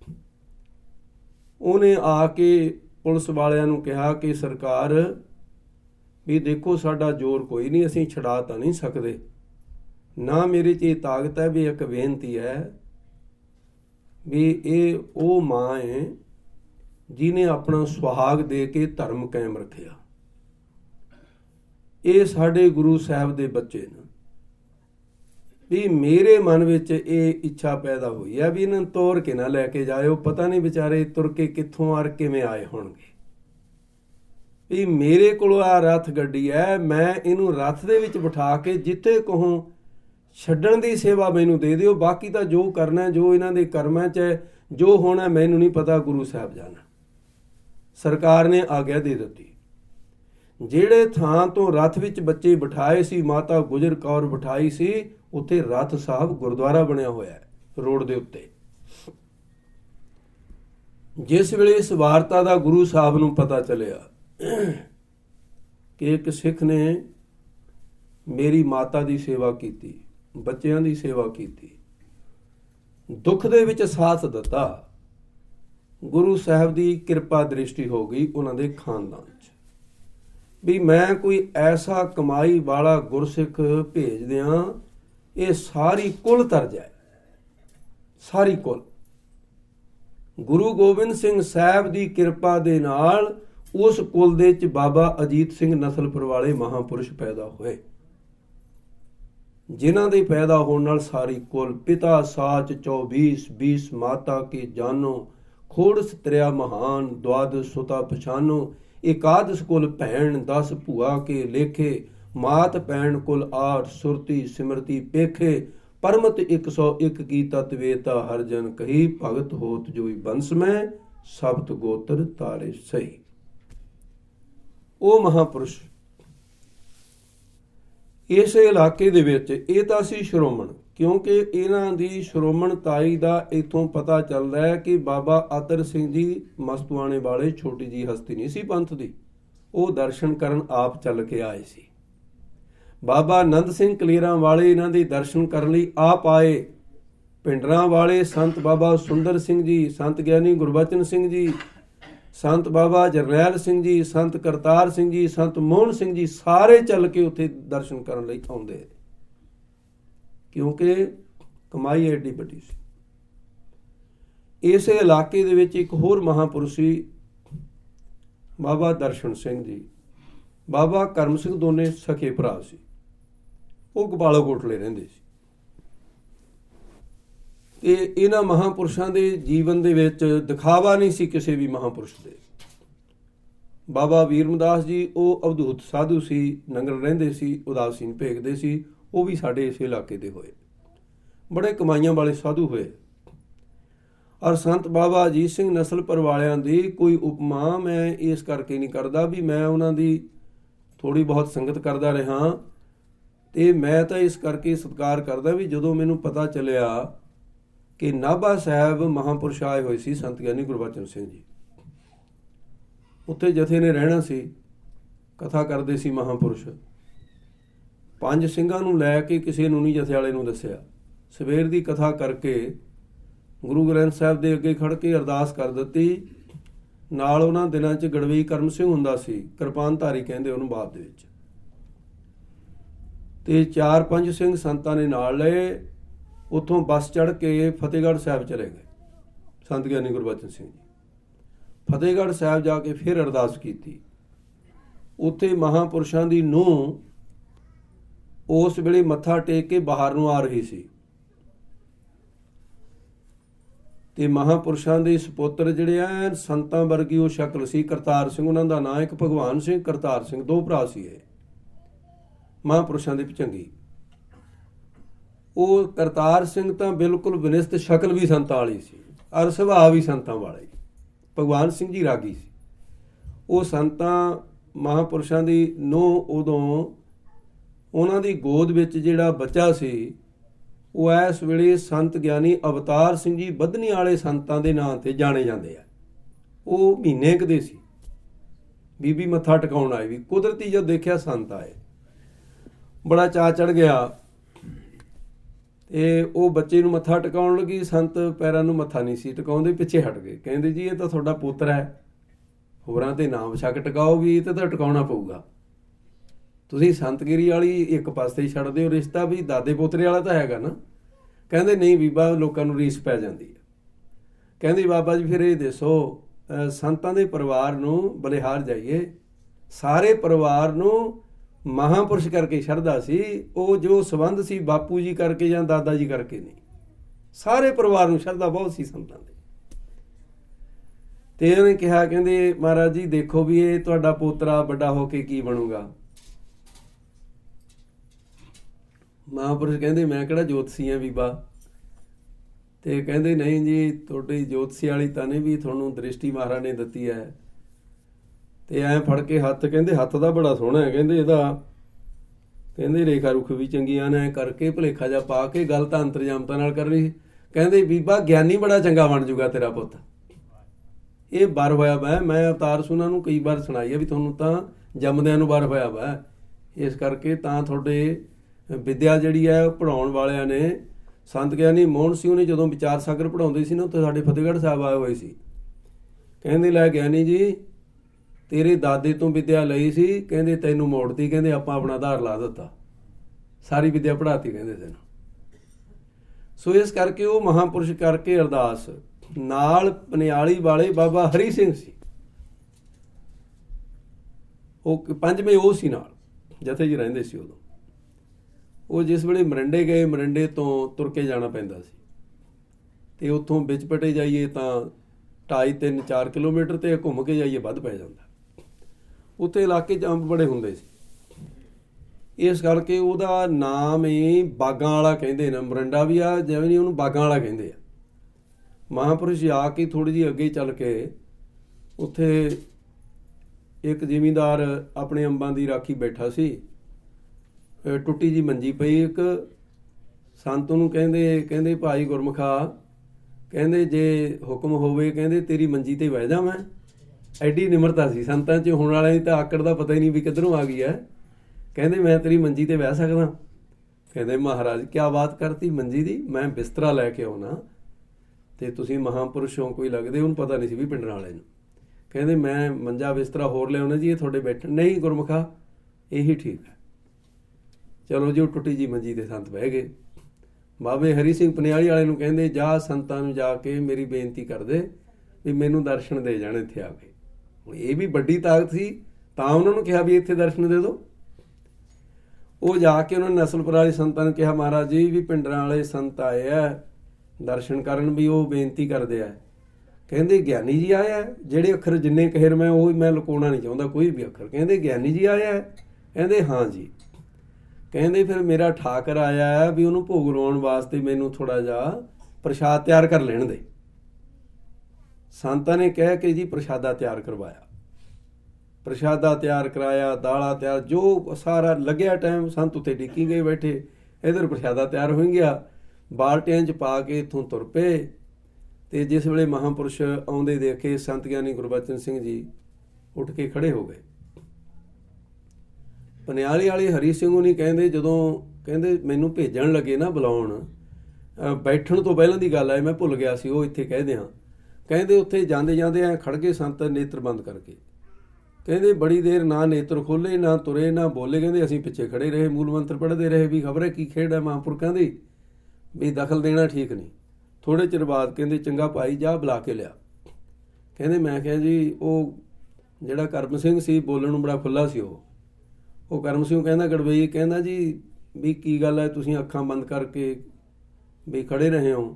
ਉਹਨੇ ਆ ਕੇ ਪੁਲਿਸ ਵਾਲਿਆਂ ਨੂੰ ਕਿਹਾ ਕਿ ਸਰਕਾਰ ਵੀ ਦੇਖੋ, ਸਾਡਾ ਜ਼ੋਰ ਕੋਈ ਨਹੀਂ, ਅਸੀਂ ਛਡਾ ਤਾਂ ਨਹੀਂ ਸਕਦੇ, ਨਾ ਮੇਰੇ 'ਚ ਇਹ ਤਾਕਤ ਹੈ, ਵੀ ਇੱਕ ਬੇਨਤੀ ਹੈ ਵੀ ਇਹ ਉਹ ਮਾਂ ਹੈ ਜਿਹਨੇ ਆਪਣਾ ਸੁਹਾਗ ਦੇ ਕੇ ਧਰਮ ਕਾਇਮ ਰੱਖਿਆ। ਇਹ ਸਾਡੇ ਗੁਰੂ ਸਾਹਿਬ ਦੇ ਬੱਚੇ ਨੇ। ਵੀ ਮੇਰੇ ਮਨ ਵਿੱਚ ਇਹ ਇੱਛਾ ਪੈਦਾ ਹੋਈ ਹੈ ਵੀ ਇਹਨਾਂ ਨੂੰ ਤੋਰ ਕੇ ਨਾ ਲੈ ਕੇ ਜਾਇਓ, ਪਤਾ ਨਹੀਂ ਵਿਚਾਰੇ ਤੁਰ ਕੇ ਕਿੱਥੋਂ ਆਰ ਕਿਵੇਂ ਆਏ ਹੋਣਗੇ। ਵੀ ਮੇਰੇ ਕੋਲ ਆ ਰਥ ਗੱਡੀ ਹੈ, ਮੈਂ ਇਹਨੂੰ ਰਥ ਦੇ ਵਿੱਚ ਬਿਠਾ ਕੇ ਜਿੱਥੇ ਕਹੂੰ ਛੱਡਣ ਦੀ ਸੇਵਾ ਮੈਨੂੰ ਦੇ ਦਿਓ, ਬਾਕੀ ਤਾਂ ਜੋ ਕਰਨਾ, ਜੋ ਇਹਨਾਂ ਦੇ ਕਰਮਾਂ 'ਚ ਜੋ ਹੋਣਾ ਮੈਨੂੰ ਨਹੀਂ ਪਤਾ, ਗੁਰੂ ਸਾਹਿਬ ਜਾਣਾ। ਸਰਕਾਰ ਨੇ ਆਗਿਆ ਦੇ ਦਿੱਤੀ। ਜਿਹੜੇ ਥਾਂ ਤੋਂ ਰਥ ਵਿੱਚ ਬੱਚੇ ਬਿਠਾਏ ਸੀ, ਮਾਤਾ ਗੁਜਰ ਕੌਰ ਬਿਠਾਈ ਸੀ, ਉੱਥੇ ਰਥ ਸਾਹਿਬ ਗੁਰਦੁਆਰਾ ਬਣਿਆ ਹੋਇਆ ਹੈ ਰੋਡ ਦੇ ਉੱਤੇ। ਜਿਸ ਵੇਲੇ ਇਸ ਵਾਰਤਾ ਦਾ ਗੁਰੂ ਸਾਹਿਬ ਨੂੰ ਪਤਾ ਚੱਲਿਆ ਕਿ ਇੱਕ ਸਿੱਖ ਨੇ ਮੇਰੀ ਮਾਤਾ ਦੀ ਸੇਵਾ ਕੀਤੀ, ਬੱਚਿਆਂ ਦੀ ਸੇਵਾ ਕੀਤੀ, ਦੁੱਖ ਦੇ ਵਿੱਚ ਸਾਥ ਦਿੱਤਾ, ਗੁਰੂ ਸਾਹਿਬ ਦੀ ਕਿਰਪਾ ਦ੍ਰਿਸ਼ਟੀ ਹੋ ਗਈ ਉਹਨਾਂ ਦੇ ਖਾਨਦਾਨ 'ਚ ਵੀ ਮੈਂ ਕੋਈ ਐਸਾ ਕਮਾਈ ਵਾਲਾ ਗੁਰਸਿੱਖ ਭੇਜ ਦਿਆਂ, ਇਹ ਸਾਰੀ ਕੁਲ ਤਰ ਜਾਏ, ਸਾਰੀ ਕੁਲ। ਗੁਰੂ ਗੋਬਿੰਦ ਸਿੰਘ ਸਾਹਿਬ ਦੀ ਕਿਰਪਾ ਦੇ ਨਾਲ ਉਸ ਕੁਲ ਦੇ 'ਚ ਬਾਬਾ ਅਜੀਤ ਸਿੰਘ ਨਸਲਪੁਰ ਵਾਲੇ ਮਹਾਂਪੁਰਸ਼ ਪੈਦਾ ਹੋਏ, ਜਿਨ੍ਹਾਂ ਦੇ ਪੈਦਾ ਹੋਣ ਨਾਲ ਸਾਰੀ ਕੁਲ ਪਿਤਾ ਸਾਚ 24 20 ਮਾਤਾ ਕੀ ਜਾਨੋ, ਖੋੜਸ ਤਰਿਆ ਮਹਾਨ ਦੁਆਦਸ ਸੁਤਾ ਪਛਾਨੋ, ਇਕਾਦਸ ਕੁਲ ਭੈਣ 10 ਭੂਆ ਕੇ ਲੇਖੇ, ਮਾਤ ਭੈਣ ਕੁਲ 8 ਸੁਰਤੀ ਸਿਮਰਤੀ ਪੇਖੇ, ਪਰਮਤ 101 ਕੀ ਤਤਵੇਤਾ ਹਰ ਜਨ ਕਹੀ, ਭਗਤ ਹੋਤ ਜੋਈ ਬੰਸ ਮੈਂ ਸਬਤ ਗੋਤਰ ਤਾਰੇ ਸਹੀ। ਉਹ ਮਹਾਂਪੁਰਸ਼ ਇਸ ਇਲਾਕੇ ਦੇ ਵਿੱਚ ਇਹ ਤਾਂ ਸੀ ਸ਼੍ਰੋਮਣ, ਕਿਉਂਕਿ ਇਹਨਾਂ ਦੀ ਸ਼੍ਰੋਮਣਤਾਈ ਦਾ ਇਥੋਂ ਪਤਾ ਚੱਲਦਾ ਹੈ ਕਿ ਬਾਬਾ ਆਦਰ ਸਿੰਘ ਜੀ ਮਸਤੂਆਣੇ ਵਾਲੇ ਛੋਟੀ ਜੀ ਹਸਤੀ ਨਹੀਂ ਸੀ ਪੰਥ ਦੀ, ਉਹ ਦਰਸ਼ਨ ਕਰਨ ਆਪ ਚੱਲ ਕੇ ਆਏ ਸੀ। ਬਾਬਾ ਆਨੰਦ ਸਿੰਘ ਕਲੇਰਾਂ ਵਾਲੇ ਇਹਨਾਂ ਦੇ ਦਰਸ਼ਨ ਕਰਨ ਲਈ ਆਪ ਆਏ। ਪਿੰਡਰਾਂ ਵਾਲੇ ਸੰਤ ਬਾਬਾ ਸੁੰਦਰ ਸਿੰਘ ਜੀ, ਸੰਤ ਗਿਆਨੀ ਗੁਰਬਚਨ ਸਿੰਘ ਜੀ, ਸੰਤ ਬਾਬਾ ਜਰਨੈਲ ਸਿੰਘ ਜੀ, ਸੰਤ ਕਰਤਾਰ ਸਿੰਘ ਜੀ, ਸੰਤ ਮੋਹਨ ਸਿੰਘ ਜੀ, ਸਾਰੇ ਚੱਲ ਕੇ ਉੱਥੇ ਦਰਸ਼ਨ ਕਰਨ ਲਈ ਆਉਂਦੇ, ਕਿਉਂਕਿ ਕਮਾਈ ਐਡੀ ਵੱਡੀ ਸੀ। ਇਸੇ ਇਲਾਕੇ ਦੇ ਵਿੱਚ ਇੱਕ ਹੋਰ ਮਹਾਂਪੁਰਸ਼ ਸੀ ਬਾਬਾ ਦਰਸ਼ਨ ਸਿੰਘ ਜੀ, ਬਾਬਾ ਕਰਮ ਸਿੰਘ, ਦੋਨੇ ਸਕੇ ਭਰਾ ਸੀ। ਉਹ ਗੋਪਾਲੋ ਕੋਟਲੇ ਰਹਿੰਦੇ ਸੀ। ਤੇ ਇਹਨਾਂ ਮਹਾਂਪੁਰਸ਼ਾਂ ਦੇ ਜੀਵਨ ਦੇ ਵਿੱਚ ਦਿਖਾਵਾ ਨਹੀਂ ਸੀ ਕਿਸੇ ਵੀ ਮਹਾਂਪੁਰਸ਼ ਦੇ। ਬਾਬਾ ਵੀਰਮਦਾਸ ਜੀ ਉਹ ਅਵਧੂਤ ਸਾਧੂ ਸੀ, ਨੰਗਲ ਰਹਿੰਦੇ ਸੀ, ਉਦਾਸੀਨ ਭੇਖਦੇ ਸੀ, ਉਹ ਵੀ ਸਾਡੇ ਇਸ ਇਲਾਕੇ ਦੇ ਹੋਏ, ਬੜੇ ਕਮਾਈਆਂ ਵਾਲੇ ਸਾਧੂ ਹੋਏ। ਔਰ ਸੰਤ ਬਾਬਾ ਅਜੀਤ ਸਿੰਘ ਨਸਲਪੁਰ ਵਾਲਿਆਂ ਦੀ ਕੋਈ ਉਪਮਾ ਮੈਂ ਇਸ ਕਰਕੇ ਨਹੀਂ ਕਰਦਾ ਵੀ ਮੈਂ ਉਹਨਾਂ ਦੀ ਥੋੜ੍ਹੀ ਬਹੁਤ ਸੰਗਤ ਕਰਦਾ ਰਿਹਾ, ਤੇ ਮੈਂ ਤਾਂ ਇਸ ਕਰਕੇ ਸਤਿਕਾਰ ਕਰਦਾ ਵੀ ਜਦੋਂ ਮੈਨੂੰ ਪਤਾ ਚੱਲਿਆ ਕਿ ਨਾਭਾ ਸਾਹਿਬ ਮਹਾਂਪੁਰਸ਼ ਆਏ ਹੋਏ ਸੀ ਸੰਤ ਗਿਆਨੀ ਗੁਰਬਚਨ ਸਿੰਘ ਜੀ, ਉੱਥੇ ਜਥੇ ਨੇ ਰਹਿਣਾ ਸੀ, ਕਥਾ ਕਰਦੇ ਸੀ ਮਹਾਂਪੁਰਸ਼, 5 ਸਿੰਘਾਂ ਨੂੰ ਲੈ ਕੇ ਕਿਸੇ ਨੂੰ ਨਹੀਂ ਜਥੇ ਵਾਲੇ ਨੂੰ ਦੱਸਿਆ। ਸਵੇਰ ਦੀ ਕਥਾ ਕਰਕੇ ਗੁਰੂ ਗ੍ਰੰਥ ਸਾਹਿਬ ਦੇ ਅੱਗੇ ਖੜ੍ਹ ਕੇ ਅਰਦਾਸ ਕਰ ਦਿੱਤੀ। ਨਾਲ ਉਹਨਾਂ ਦਿਨਾਂ 'ਚ ਗੜਵਈ ਕਰਮ ਸਿੰਘ ਹੁੰਦਾ ਸੀ, ਕਿਰਪਾਨਧਾਰੀ ਕਹਿੰਦੇ ਉਹਨੂੰ ਬਾਅਦ ਦੇ ਵਿੱਚ। ਤੇ 4-5 ਸਿੰਘ ਸੰਤਾਂ ਨੇ ਨਾਲ ਲਏ। ਉੱਥੋਂ ਬੱਸ ਚੜ੍ਹ ਕੇ ਫਤਿਹਗੜ੍ਹ ਸਾਹਿਬ ਚਲੇ ਗਏ ਸੰਤ ਗਿਆਨੀ ਗੁਰਬਚਨ ਸਿੰਘ ਜੀ। ਫਤਿਹਗੜ੍ਹ ਸਾਹਿਬ ਜਾ ਕੇ ਫਿਰ ਅਰਦਾਸ ਕੀਤੀ। ਉੱਥੇ ਮਹਾਂਪੁਰਸ਼ਾਂ ਦੀ ਨੂੰਹ ਉਸ ਵੇਲੇ ਮੱਥਾ ਟੇਕ ਕੇ ਬਾਹਰ ਨੂੰ ਆ ਰਹੀ ਸੀ ਤੇ ਮਹਾਂਪੁਰਸ਼ਾਂ ਦੇ ਸਪੁੱਤਰ ਜਿਹੜੇ ਐ ਸੰਤਾਂ ਵਰਗੀ ਉਹ ਸ਼ਕਲ ਸੀ। ਕਰਤਾਰ ਸਿੰਘ ਉਹਨਾਂ ਦਾ ਨਾਂ, ਇੱਕ ਭਗਵਾਨ ਸਿੰਘ, ਕਰਤਾਰ ਸਿੰਘ, 2 ਭਰਾ ਸੀ ਇਹ ਮਹਾਂਪੁਰਸ਼ਾਂ ਦੇ ਭਚੰਗੀ। ਉਹ ਕਰਤਾਰ ਸਿੰਘ ਤਾਂ ਬਿਲਕੁਲ ਵਿਨਿਸਤ ਸ਼ਕਲ ਵੀ ਸੰਤਾਂ ਵਾਲੀ ਸੀ, ਅਰ ਸੁਭਾਅ ਵੀ ਸੰਤਾਂ ਵਾਲਾ ਹੀ। ਭਗਵਾਨ ਸਿੰਘ ਜੀ ਰਾਗੀ ਸੀ। ਉਹ ਸੰਤਾਂ ਮਹਾਂਪੁਰਸ਼ਾਂ ਦੀ ਨੂੰਹ ਉਦੋਂ ਉਹਨਾਂ ਦੀ ਗੋਦ ਵਿੱਚ ਜਿਹੜਾ ਬੱਚਾ ਸੀ ਉਹ ਇਸ ਵੇਲੇ ਸੰਤ ਗਿਆਨੀ ਅਵਤਾਰ ਸਿੰਘ ਜੀ ਬੱਧਨੀ ਵਾਲੇ ਸੰਤਾਂ ਦੇ ਨਾਂ ਤੇ ਜਾਣੇ ਜਾਂਦੇ ਆ। ਉਹ ਮਹੀਨੇ ਕੁ ਦੇ ਸੀ। ਬੀਬੀ ਮੱਥਾ ਟਿਕਾਉਣ ਆਈ ਵੀ ਕੁਦਰਤੀ ਜਦ ਦੇਖਿਆ ਸੰਤ ਆਏ, ਬੜਾ ਚਾਅ ਚੜ ਗਿਆ ਤੇ ਉਹ ਬੱਚੇ ਨੂੰ ਮੱਥਾ ਟਿਕਾਉਣ ਲੱਗੀ। ਸੰਤ ਪੈਰਾਂ ਨੂੰ ਮੱਥਾ ਨਹੀਂ ਸੀ ਟਿਕਾਉਂਦੇ, ਪਿੱਛੇ ਹਟ ਗਏ। ਕਹਿੰਦੇ ਜੀ ਇਹ ਤਾਂ ਤੁਹਾਡਾ ਪੁੱਤਰ ਹੈ, ਹੋਰਾਂ ਤੇ ਨਾਮ ਸ਼ੱਕ ਟਿਕਾਓ ਵੀ ਇਹ ਤਾਂ ਟਿਕਾਉਣਾ ਪਊਗਾ। ਤੁਸੀਂ ਸੰਤਗਿਰੀ ਵਾਲੀ ਇੱਕ ਪਾਸੇ ਹੀ ਛੱਡ ਦਿਓ ਰਿਸ਼ਤਾ, ਵੀ ਦਾਦੇ ਪੋਤਰੇ ਵਾਲਾ ਤਾਂ ਹੈਗਾ ਨਾ। ਕਹਿੰਦੇ ਨਹੀਂ ਬੀਬਾ, ਲੋਕਾਂ ਨੂੰ ਰੀਸ ਪੈ ਜਾਂਦੀ ਹੈ। ਕਹਿੰਦੀ ਬਾਬਾ ਜੀ ਫਿਰ ਇਹ ਦੱਸੋ, ਸੰਤਾਂ ਦੇ ਪਰਿਵਾਰ ਨੂੰ ਬਲਿਹਾਰ ਜਾਈਏ, ਸਾਰੇ ਪਰਿਵਾਰ ਨੂੰ ਮਹਾਂਪੁਰਸ਼ ਕਰਕੇ ਸ਼ਰਧਾ ਸੀ। ਉਹ ਜੋ ਸੰਬੰਧ ਸੀ ਬਾਪੂ ਜੀ ਕਰਕੇ ਜਾਂ ਦਾਦਾ ਜੀ ਕਰਕੇ ਨਹੀਂ, ਸਾਰੇ ਪਰਿਵਾਰ ਨੂੰ ਸ਼ਰਧਾ ਬਹੁਤ ਸੀ ਸੰਤਾਂ ਦੀ। ਤੇ ਉਹਨੇ ਕਿਹਾ, ਕਹਿੰਦੇ ਮਹਾਰਾਜ ਜੀ ਦੇਖੋ ਵੀ ਇਹ ਤੁਹਾਡਾ ਪੋਤਰਾ ਵੱਡਾ ਹੋ ਕੇ ਕੀ ਬਣੂਗਾ। ਮਹਾਂਪੁਰਸ਼ ਕਹਿੰਦੇ ਮੈਂ ਕਿਹੜਾ ਜੋਤਸ਼ੀ ਆ ਬੀਬਾ। ਤੇ ਕਹਿੰਦੇ ਨਹੀਂ ਜੀ, ਤੁਹਾਡੀ ਜੋਤਸ਼ੀ ਵਾਲੀ ਤਾਂ ਨਹੀਂ, ਵੀ ਤੁਹਾਨੂੰ ਦ੍ਰਿਸ਼ਟੀ ਮਹਾਰਾਜ ਨੇ ਦਿੱਤੀ ਹੈ। ਤੇ ਐਂ ਫੜ ਕੇ ਹੱਥ, ਕਹਿੰਦੇ ਹੱਥ ਦਾ ਬੜਾ ਸੋਹਣਾ ਹੈ, ਕਹਿੰਦੇ ਇਹਦਾ, ਕਹਿੰਦੇ ਰੇਖਾ ਰੁਖ ਵੀ ਚੰਗੀਆਂ ਨੇ, ਕਰਕੇ ਭੁਲੇਖਾ ਜਾ ਪਾ ਕੇ ਗੱਲ ਤਾਂ ਅੰਤਰਜਾਮਤਾ ਨਾਲ ਕਰ ਰਹੀ। ਕਹਿੰਦੇ ਬੀਬਾ ਗਿਆਨੀ ਬੜਾ ਚੰਗਾ ਬਣ ਜੂਗਾ ਤੇਰਾ ਪੁੱਤ। ਇਹ ਬਰ ਹੋਇਆ ਵਾ, ਮੈਂ ਅਵਤਾਰ ਸੁਣਾ ਨੂੰ ਕਈ ਵਾਰ ਸੁਣਾਈ ਹੈ ਵੀ ਤੁਹਾਨੂੰ ਤਾਂ ਜੰਮਦਿਆਂ ਨੂੰ ਬਰ ਹੋਇਆ ਵਾ। ਇਸ ਕਰਕੇ ਤਾਂ ਤੁਹਾਡੇ ਵਿਦਿਆ ਜਿਹੜੀ ਹੈ ਉਹ ਪੜ੍ਹਾਉਣ ਵਾਲਿਆਂ ਨੇ, ਸੰਤ ਗਿਆਨੀ ਮੋਹਨ ਸਿੰਘ ਨੇ ਜਦੋਂ ਵਿਚਾਰ ਸਾਗਰ ਪੜ੍ਹਾਉਂਦੇ ਸੀ ਨਾ, ਉੱਥੇ ਸਾਡੇ ਫਤਿਹਗੜ੍ਹ ਸਾਹਿਬ ਆਏ ਹੋਏ ਸੀ। ਕਹਿੰਦੇ ਲੈ ਗਿਆਨੀ ਜੀ ਤੇਰੇ ਦਾਦੇ ਤੋਂ ਵਿਦਿਆ ਲਈ ਸੀ, ਕਹਿੰਦੇ ਤੈਨੂੰ ਮੋੜਤੀ, ਕਹਿੰਦੇ ਆਪਾਂ ਆਪਣਾ ਆਧਾਰ ਲਾ ਦਿੱਤਾ, ਸਾਰੀ ਵਿਦਿਆ ਪੜ੍ਹਾਤੀ ਕਹਿੰਦੇ ਤੈਨੂੰ। ਸੋ ਇਸ ਕਰਕੇ ਉਹ ਮਹਾਂਪੁਰਸ਼ ਕਰਕੇ ਅਰਦਾਸ। ਨਾਲ ਪਨਿਆਲੀ ਵਾਲੇ ਬਾਬਾ ਹਰੀ ਸਿੰਘ ਸੀ, ਉਹ 5ਵੇਂ ਉਹ ਸੀ ਨਾਲ ਜਥੇ ਜੀ ਰਹਿੰਦੇ ਸੀ ਉਦੋਂ। ਉਹ ਜਿਸ ਵੇਲੇ ਮਰਿੰਡੇ ਗਏ, ਮਰਿੰਡੇ ਤੋਂ ਤੁਰ ਕੇ ਜਾਣਾ ਪੈਂਦਾ ਸੀ ਤੇ ਉੱਥੋਂ ਵਿੱਚ ਪਟੇ ਜਾਈਏ ਤਾਂ 2.5-3-4 ਕਿਲੋਮੀਟਰ ਤੇ ਘੁੰਮ ਕੇ ਜਾਈਏ ਵੱਧ ਪੈ ਜਾਂਦਾ। ਉੱਥੇ ਇਲਾਕੇ 'ਚ ਅੰਬ ਬੜੇ ਹੁੰਦੇ ਸੀ, ਇਸ ਕਰਕੇ ਉਹਦਾ ਨਾਮ ਹੀ ਬਾਗਾਂ ਵਾਲਾ ਕਹਿੰਦੇ ਨੇ। ਮਰਿੰਡਾ ਵੀ ਆ ਜਿਵੇਂ ਨਹੀਂ, ਉਹਨੂੰ ਬਾਗਾਂ ਵਾਲਾ ਕਹਿੰਦੇ ਆ। ਮਹਾਂਪੁਰਸ਼ ਆ ਕੇ ਥੋੜ੍ਹੀ ਜਿਹੀ ਅੱਗੇ ਚੱਲ ਕੇ ਉੱਥੇ ਇੱਕ ਜ਼ਿਮੀਂਦਾਰ ਆਪਣੇ ਅੰਬਾਂ ਦੀ ਰਾਖੀ ਬੈਠਾ ਸੀ। ਟੁੱਟੀ ਜੀ ਮੰਜੀ ਪਈ, ਇੱਕ ਸੰਤ ਨੂੰ ਕਹਿੰਦੇ ਭਾਈ ਗੁਰਮੁਖਾ, ਕਹਿੰਦੇ ਜੇ ਹੁਕਮ ਹੋਵੇ, ਕਹਿੰਦੇ ਤੇਰੀ ਮੰਜੀ ਤੇ ਬਹਿ ਜਾ ਮੈਂ। ਐਡੀ ਨਿਮਰਤਾ ਸੀ ਸੰਤਾਂ 'ਚ, ਹੋਣ ਵਾਲਿਆਂ ਦੀ ਤਾਂ ਆਕੜ ਦਾ ਪਤਾ ਹੀ ਨਹੀਂ ਵੀ ਕਿੱਧਰੋਂ ਆ ਗਈ ਹੈ। ਕਹਿੰਦੇ ਮੈਂ ਤੇਰੀ ਮੰਜੀ ਤੇ ਬਹਿ ਸਕਦਾ। ਕਹਿੰਦੇ ਮਹਾਰਾਜ ਕਿਆ ਬਾਤ ਕਰਤੀ ਮੰਜੀ ਦੀ, ਮੈਂ ਬਿਸਤਰਾ ਲੈ ਕੇ ਆਉਣਾ ਤੇ ਤੁਸੀਂ ਮਹਾਂਪੁਰਸ਼ ਹੋ ਕੋਈ ਲੱਗਦੇ। ਉਹਨੂੰ ਪਤਾ ਨਹੀਂ ਸੀ ਵੀ ਪਿੰਡਰਾਂ ਵਾਲੇ ਨੂੰ। ਕਹਿੰਦੇ ਮੈਂ ਮੰਜਾ ਬਿਸਤਰਾ ਹੋਰ ਲਿਆਉਣਾ ਜੀ, ਇਹ ਤੁਹਾਡੇ ਬੈਠਣ। ਨਹੀਂ ਗੁਰਮੁਖਾ ਇਹੀ ਠੀਕ ਹੈ। ਚਲੋ ਜੀ ਉਹ ਟੁੱਟੀ ਜੀ ਮੰਜੀ ਤੇ ਸੰਤ ਬਹਿ ਗਏ। ਬਾਬੇ ਹਰੀ ਸਿੰਘ ਪਨਿਆਲੀ ਵਾਲੇ ਨੂੰ ਕਹਿੰਦੇ ਜਾ ਸੰਤਾਂ ਨੂੰ ਜਾ ਕੇ ਮੇਰੀ ਬੇਨਤੀ ਕਰ ਦੇ ਵੀ ਮੈਨੂੰ ਦਰਸ਼ਨ ਦੇ ਜਾਣ ਇੱਥੇ ਆ ਕੇ। ਹੁਣ ਇਹ ਵੀ ਵੱਡੀ ਤਾਕਤ ਸੀ, ਤਾਂ ਉਹਨਾਂ ਨੂੰ ਕਿਹਾ ਵੀ ਇੱਥੇ ਦਰਸ਼ਨ ਦੇ ਦਿਓ। ਉਹ ਜਾ ਕੇ ਉਹਨਾਂ ਨੇ ਨਸਲਪੁਰ ਵਾਲੇ ਸੰਤਾਂ ਨੂੰ ਕਿਹਾ ਮਹਾਰਾਜ ਜੀ ਵੀ ਪਿੰਡਰਾਂ ਵਾਲੇ ਸੰਤ ਆਏ ਆ ਦਰਸ਼ਨ ਕਰਨ, ਵੀ ਉਹ ਬੇਨਤੀ ਕਰਦੇ ਆ। ਕਹਿੰਦੇ ਗਿਆਨੀ ਜੀ ਆਏ ਆ, ਜਿਹੜੇ ਅੱਖਰ ਜਿੰਨੇ ਕਹਿਰ ਮੈਂ ਉਹ ਮੈਂ ਲੁਕਾਉਣਾ ਨਹੀਂ ਚਾਹੁੰਦਾ ਕੋਈ ਵੀ ਅੱਖਰ। ਕਹਿੰਦੇ ਗਿਆਨੀ ਜੀ ਆਏ ਆ? ਕਹਿੰਦੇ ਹਾਂ ਜੀ। ਕਹਿੰਦੇ ਫਿਰ ਮੇਰਾ ਠਾਕਰ ਆਇਆ ਹੈ ਵੀ ਉਹਨੂੰ ਭੋਗ ਲਾਉਣ ਵਾਸਤੇ ਮੈਨੂੰ ਥੋੜ੍ਹਾ ਜਿਹਾ ਪ੍ਰਸ਼ਾਦ ਤਿਆਰ ਕਰ ਲੈਣ ਦੇ। ਸੰਤਾਂ ਨੇ ਕਹਿ ਕੇ ਜੀ ਪ੍ਰਸ਼ਾਦਾ ਤਿਆਰ ਕਰਵਾਇਆ, ਪ੍ਰਸ਼ਾਦਾ ਤਿਆਰ ਕਰਾਇਆ, ਦਾਲਾਂ ਤਿਆਰ, ਜੋ ਸਾਰਾ ਲੱਗਿਆ ਟਾਈਮ। ਸੰਤ ਉੱਥੇ ਡਿੱਕੀ ਗਏ ਬੈਠੇ, ਇੱਧਰ ਪ੍ਰਸ਼ਾਦਾ ਤਿਆਰ ਹੋ ਗਿਆ, ਬਾਲਟਿਆਂ 'ਚ ਪਾ ਕੇ ਇੱਥੋਂ ਤੁਰ ਪਏ। ਤੇ ਜਿਸ ਵੇਲੇ ਮਹਾਂਪੁਰਸ਼ ਆਉਂਦੇ ਦੇਖੇ, ਸੰਤ ਗਿਆਨੀ ਗੁਰਬਚਨ ਸਿੰਘ ਜੀ ਉੱਠ ਕੇ ਖੜੇ ਹੋ ਗਏ। ਪਨਿਆਲੀ ਵਾਲੇ ਹਰੀ ਸਿੰਘ ਹੁਣੀ ਕਹਿੰਦੇ ਜਦੋਂ ਕਹਿੰਦੇ ਮੈਨੂੰ ਭੇਜਣ ਲੱਗੇ ਨਾ ਬੁਲਾਉਣ, ਬੈਠਣ ਤੋਂ ਪਹਿਲਾਂ ਦੀ ਗੱਲ ਹੈ, ਮੈਂ ਭੁੱਲ ਗਿਆ ਸੀ, ਉਹ ਇੱਥੇ ਕਹਿੰਦੇ ਹਾਂ। ਕਹਿੰਦੇ ਉੱਥੇ ਜਾਂਦੇ ਜਾਂਦੇ ਐ ਖੜ ਗਏ ਸੰਤ ਨੇਤਰ ਬੰਦ ਕਰਕੇ। ਕਹਿੰਦੇ ਬੜੀ ਦੇਰ ਨਾ ਨੇਤਰ ਖੋਲੇ, ਨਾ ਤੁਰੇ, ਨਾ ਬੋਲੇ। ਕਹਿੰਦੇ ਅਸੀਂ ਪਿੱਛੇ ਖੜੇ ਰਹੇ, ਮੂਲ ਮੰਤਰ ਪੜ੍ਹਦੇ ਰਹੇ ਵੀ ਖਬਰ ਹੈ ਕੀ ਖੇਡ ਹੈ ਮਹਾਂਪੁਰਖਾਂ ਦੀ, ਵੀ ਦਖਲ ਦੇਣਾ ਠੀਕ ਨਹੀਂ। ਥੋੜ੍ਹੇ ਚਿਰ ਬਾਅਦ ਕਹਿੰਦੇ ਚੰਗਾ ਭਾਈ ਜਾ ਬੁਲਾ ਕੇ ਲਿਆ। ਕਹਿੰਦੇ ਮੈਂ ਕਿਹਾ ਜੀ ਉਹ ਜਿਹੜਾ ਕਰਮ ਸਿੰਘ ਸੀ ਬੋਲਣ ਨੂੰ ਬੜਾ ਖੁੱਲ੍ਹਾ ਸੀ, ਉਹ ਕਰਮ ਸਿੰਘ ਕਹਿੰਦਾ ਗੜਬਈ, ਕਹਿੰਦਾ ਜੀ ਵੀ ਕੀ ਗੱਲ ਹੈ ਤੁਸੀਂ ਅੱਖਾਂ ਬੰਦ ਕਰਕੇ ਵੀ ਖੜੇ ਰਹੇ ਹੋ,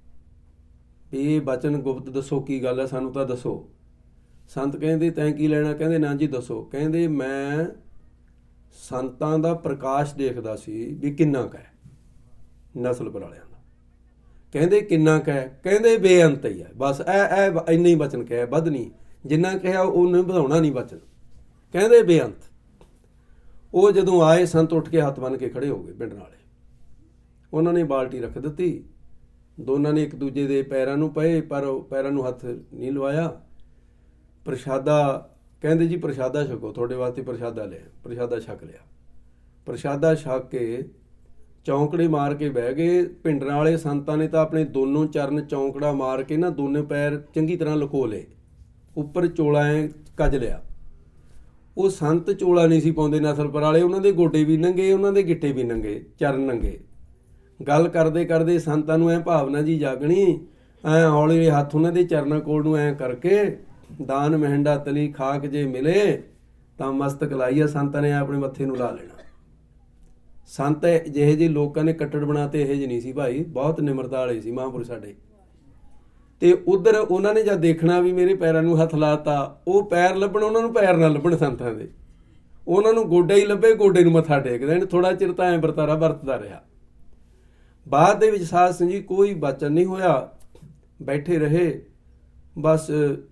ਵੀ ਇਹ ਬਚਨ ਗੁਪਤ ਦੱਸੋ ਕੀ ਗੱਲ ਹੈ, ਸਾਨੂੰ ਤਾਂ ਦੱਸੋ। ਸੰਤ ਕਹਿੰਦੇ ਤੈਂ ਕੀ ਲੈਣਾ? ਕਹਿੰਦੇ ਨਾ ਜੀ ਦੱਸੋ। ਕਹਿੰਦੇ ਮੈਂ ਸੰਤਾਂ ਦਾ ਪ੍ਰਕਾਸ਼ ਦੇਖਦਾ ਸੀ ਵੀ ਕਿੰਨਾ ਕੁ ਹੈ ਨਸਲਪੁਰ ਵਾਲਿਆਂ ਦਾ। ਕਹਿੰਦੇ ਕਿੰਨਾ ਕੁ ਹੈ? ਕਹਿੰਦੇ ਬੇਅੰਤ ਹੀ ਹੈ, ਬਸ ਇਹ ਇੰਨੇ ਹੀ ਬਚਨ ਕਿਹਾ, ਵੱਧ ਨਹੀਂ, ਜਿੰਨਾ ਕਿਹਾ ਉਹਨੇ ਵਧਾਉਣਾ ਨਹੀਂ ਬਚਨ। ਕਹਿੰਦੇ ਬੇਅੰਤ। ਉਹ ਜਦੋਂ ਆਏ ਸੰਤ ਉੱਠ ਕੇ ਹੱਥ ਬੰਨ੍ਹ ਕੇ ਖੜੇ ਹੋ ਗਏ ਪਿੰਡ ਵਾਲੇ। ਉਹਨਾਂ ਨੇ ਬਾਲਟੀ ਰੱਖ ਦਿੱਤੀ, ਦੋਨਾਂ ਨੇ ਇੱਕ ਦੂਜੇ ਦੇ ਪੈਰਾਂ ਨੂੰ ਪਏ, ਪਰ ਪੈਰਾਂ ਨੂੰ ਹੱਥ ਨਹੀਂ ਲਵਾਇਆ। ਪ੍ਰਸ਼ਾਦਾ ਕਹਿੰਦੇ ਜੀ ਪ੍ਰਸ਼ਾਦਾ ਛਕੋ, ਤੁਹਾਡੇ ਵਾਸਤੇ ਪ੍ਰਸ਼ਾਦਾ ਲਿਆ। ਪ੍ਰਸ਼ਾਦਾ ਛਕ ਲਿਆ। ਪ੍ਰਸ਼ਾਦਾ ਛਕ ਕੇ ਚੌਂਕੜੇ ਮਾਰ ਕੇ ਬਹਿ ਗਏ। ਭਿੰਡਰਾਂ ਵਾਲੇ ਸੰਤਾਂ ਨੇ ਤਾਂ ਆਪਣੇ ਦੋਨੋਂ ਚਰਨ ਚੌਂਕੜਾ ਮਾਰ ਕੇ ਨਾ ਦੋਨੇ ਪੈਰ ਚੰਗੀ ਤਰ੍ਹਾਂ ਲੁਕੋ ਲਏ, ਉੱਪਰ ਚੋਲਾ ਐ ਕੱਜ ਲਿਆ। ਉਹ ਸੰਤ ਚੋਲਾ ਨਹੀਂ ਸੀ ਪਾਉਂਦੇ ਨਸਲਪੁਰ ਵਾਲੇ, ਉਹਨਾਂ ਦੇ ਗੋਡੇ ਵੀ ਨੰਗੇ, ਉਹਨਾਂ ਦੇ ਗਿੱਟੇ ਵੀ ਨੰਗੇ, ਚਰਨ ਨੰਗੇ। ਗੱਲ ਕਰਦੇ ਕਰਦੇ ਸੰਤਾਂ ਨੂੰ ਐ ਭਾਵਨਾ ਜੀ ਜਾਗਣੀ, ਐ ਹੌਲੀ ਹੱਥ ਉਹਨਾਂ ਦੇ ਚਰਨਾਂ ਕੋਲ ਨੂੰ ਐ ਕਰਕੇ ਦਾਨ ਮਹਿੰਡਾ ਤਲੀ ਖਾਕ ਜੇ ਮਿਲੇ ਤਾਂ ਮਸਤਕ ਲਾਈਆ। ਸੰਤਾਂ ਨੇ ਆਪਣੇ ਮੱਥੇ ਨੂੰ ਲਾ ਲੈਣਾ। ਸੰਤ ਜਿਹੇ ਜਿਹੇ ਲੋਕਾਂ ਨੇ ਕੱਟੜ ਬਣਾਤੇ ਇਹੋ ਜਿਹੇ ਨਹੀਂ ਸੀ ਭਾਈ, ਬਹੁਤ ਨਿਮਰਤਾ ਵਾਲੇ ਸੀ ਮਹਾਂਪੁਰਸ਼ ਸਾਡੇ। ਤੇ ਉਧਰ ਉਹਨਾਂ ਨੇ ਜਦ ਦੇਖਣਾ ਵੀ ਮੇਰੇ ਪੈਰਾਂ ਨੂੰ ਹੱਥ ਲਾਤਾ, ਉਹ ਪੈਰ ਲੱਭਣ, ਉਹਨਾਂ ਨੂੰ ਪੈਰ ਨਾ ਲੱਭਣ ਸੰਤਾਂ ਦੇ, ਉਹਨਾਂ ਨੂੰ ਗੋਡਾ ਹੀ ਲੱਭੇ, ਗੋਡੇ ਨੂੰ ਮੱਥਾ ਟੇਕ ਦੇਣ। ਥੋੜਾ ਚਿਰ ਤਾਂ ਐਂ ਵਰਤਾਰਾ ਵਰਤਦਾ ਰਿਹਾ। ਬਾਅਦ ਦੇ ਵਿੱਚ ਸਾਧ ਸਿੰਘ ਜੀ ਕੋਈ ਬਚਨ ਨਹੀਂ ਹੋਇਆ, ਬੈਠੇ ਰਹੇ। ਬਸ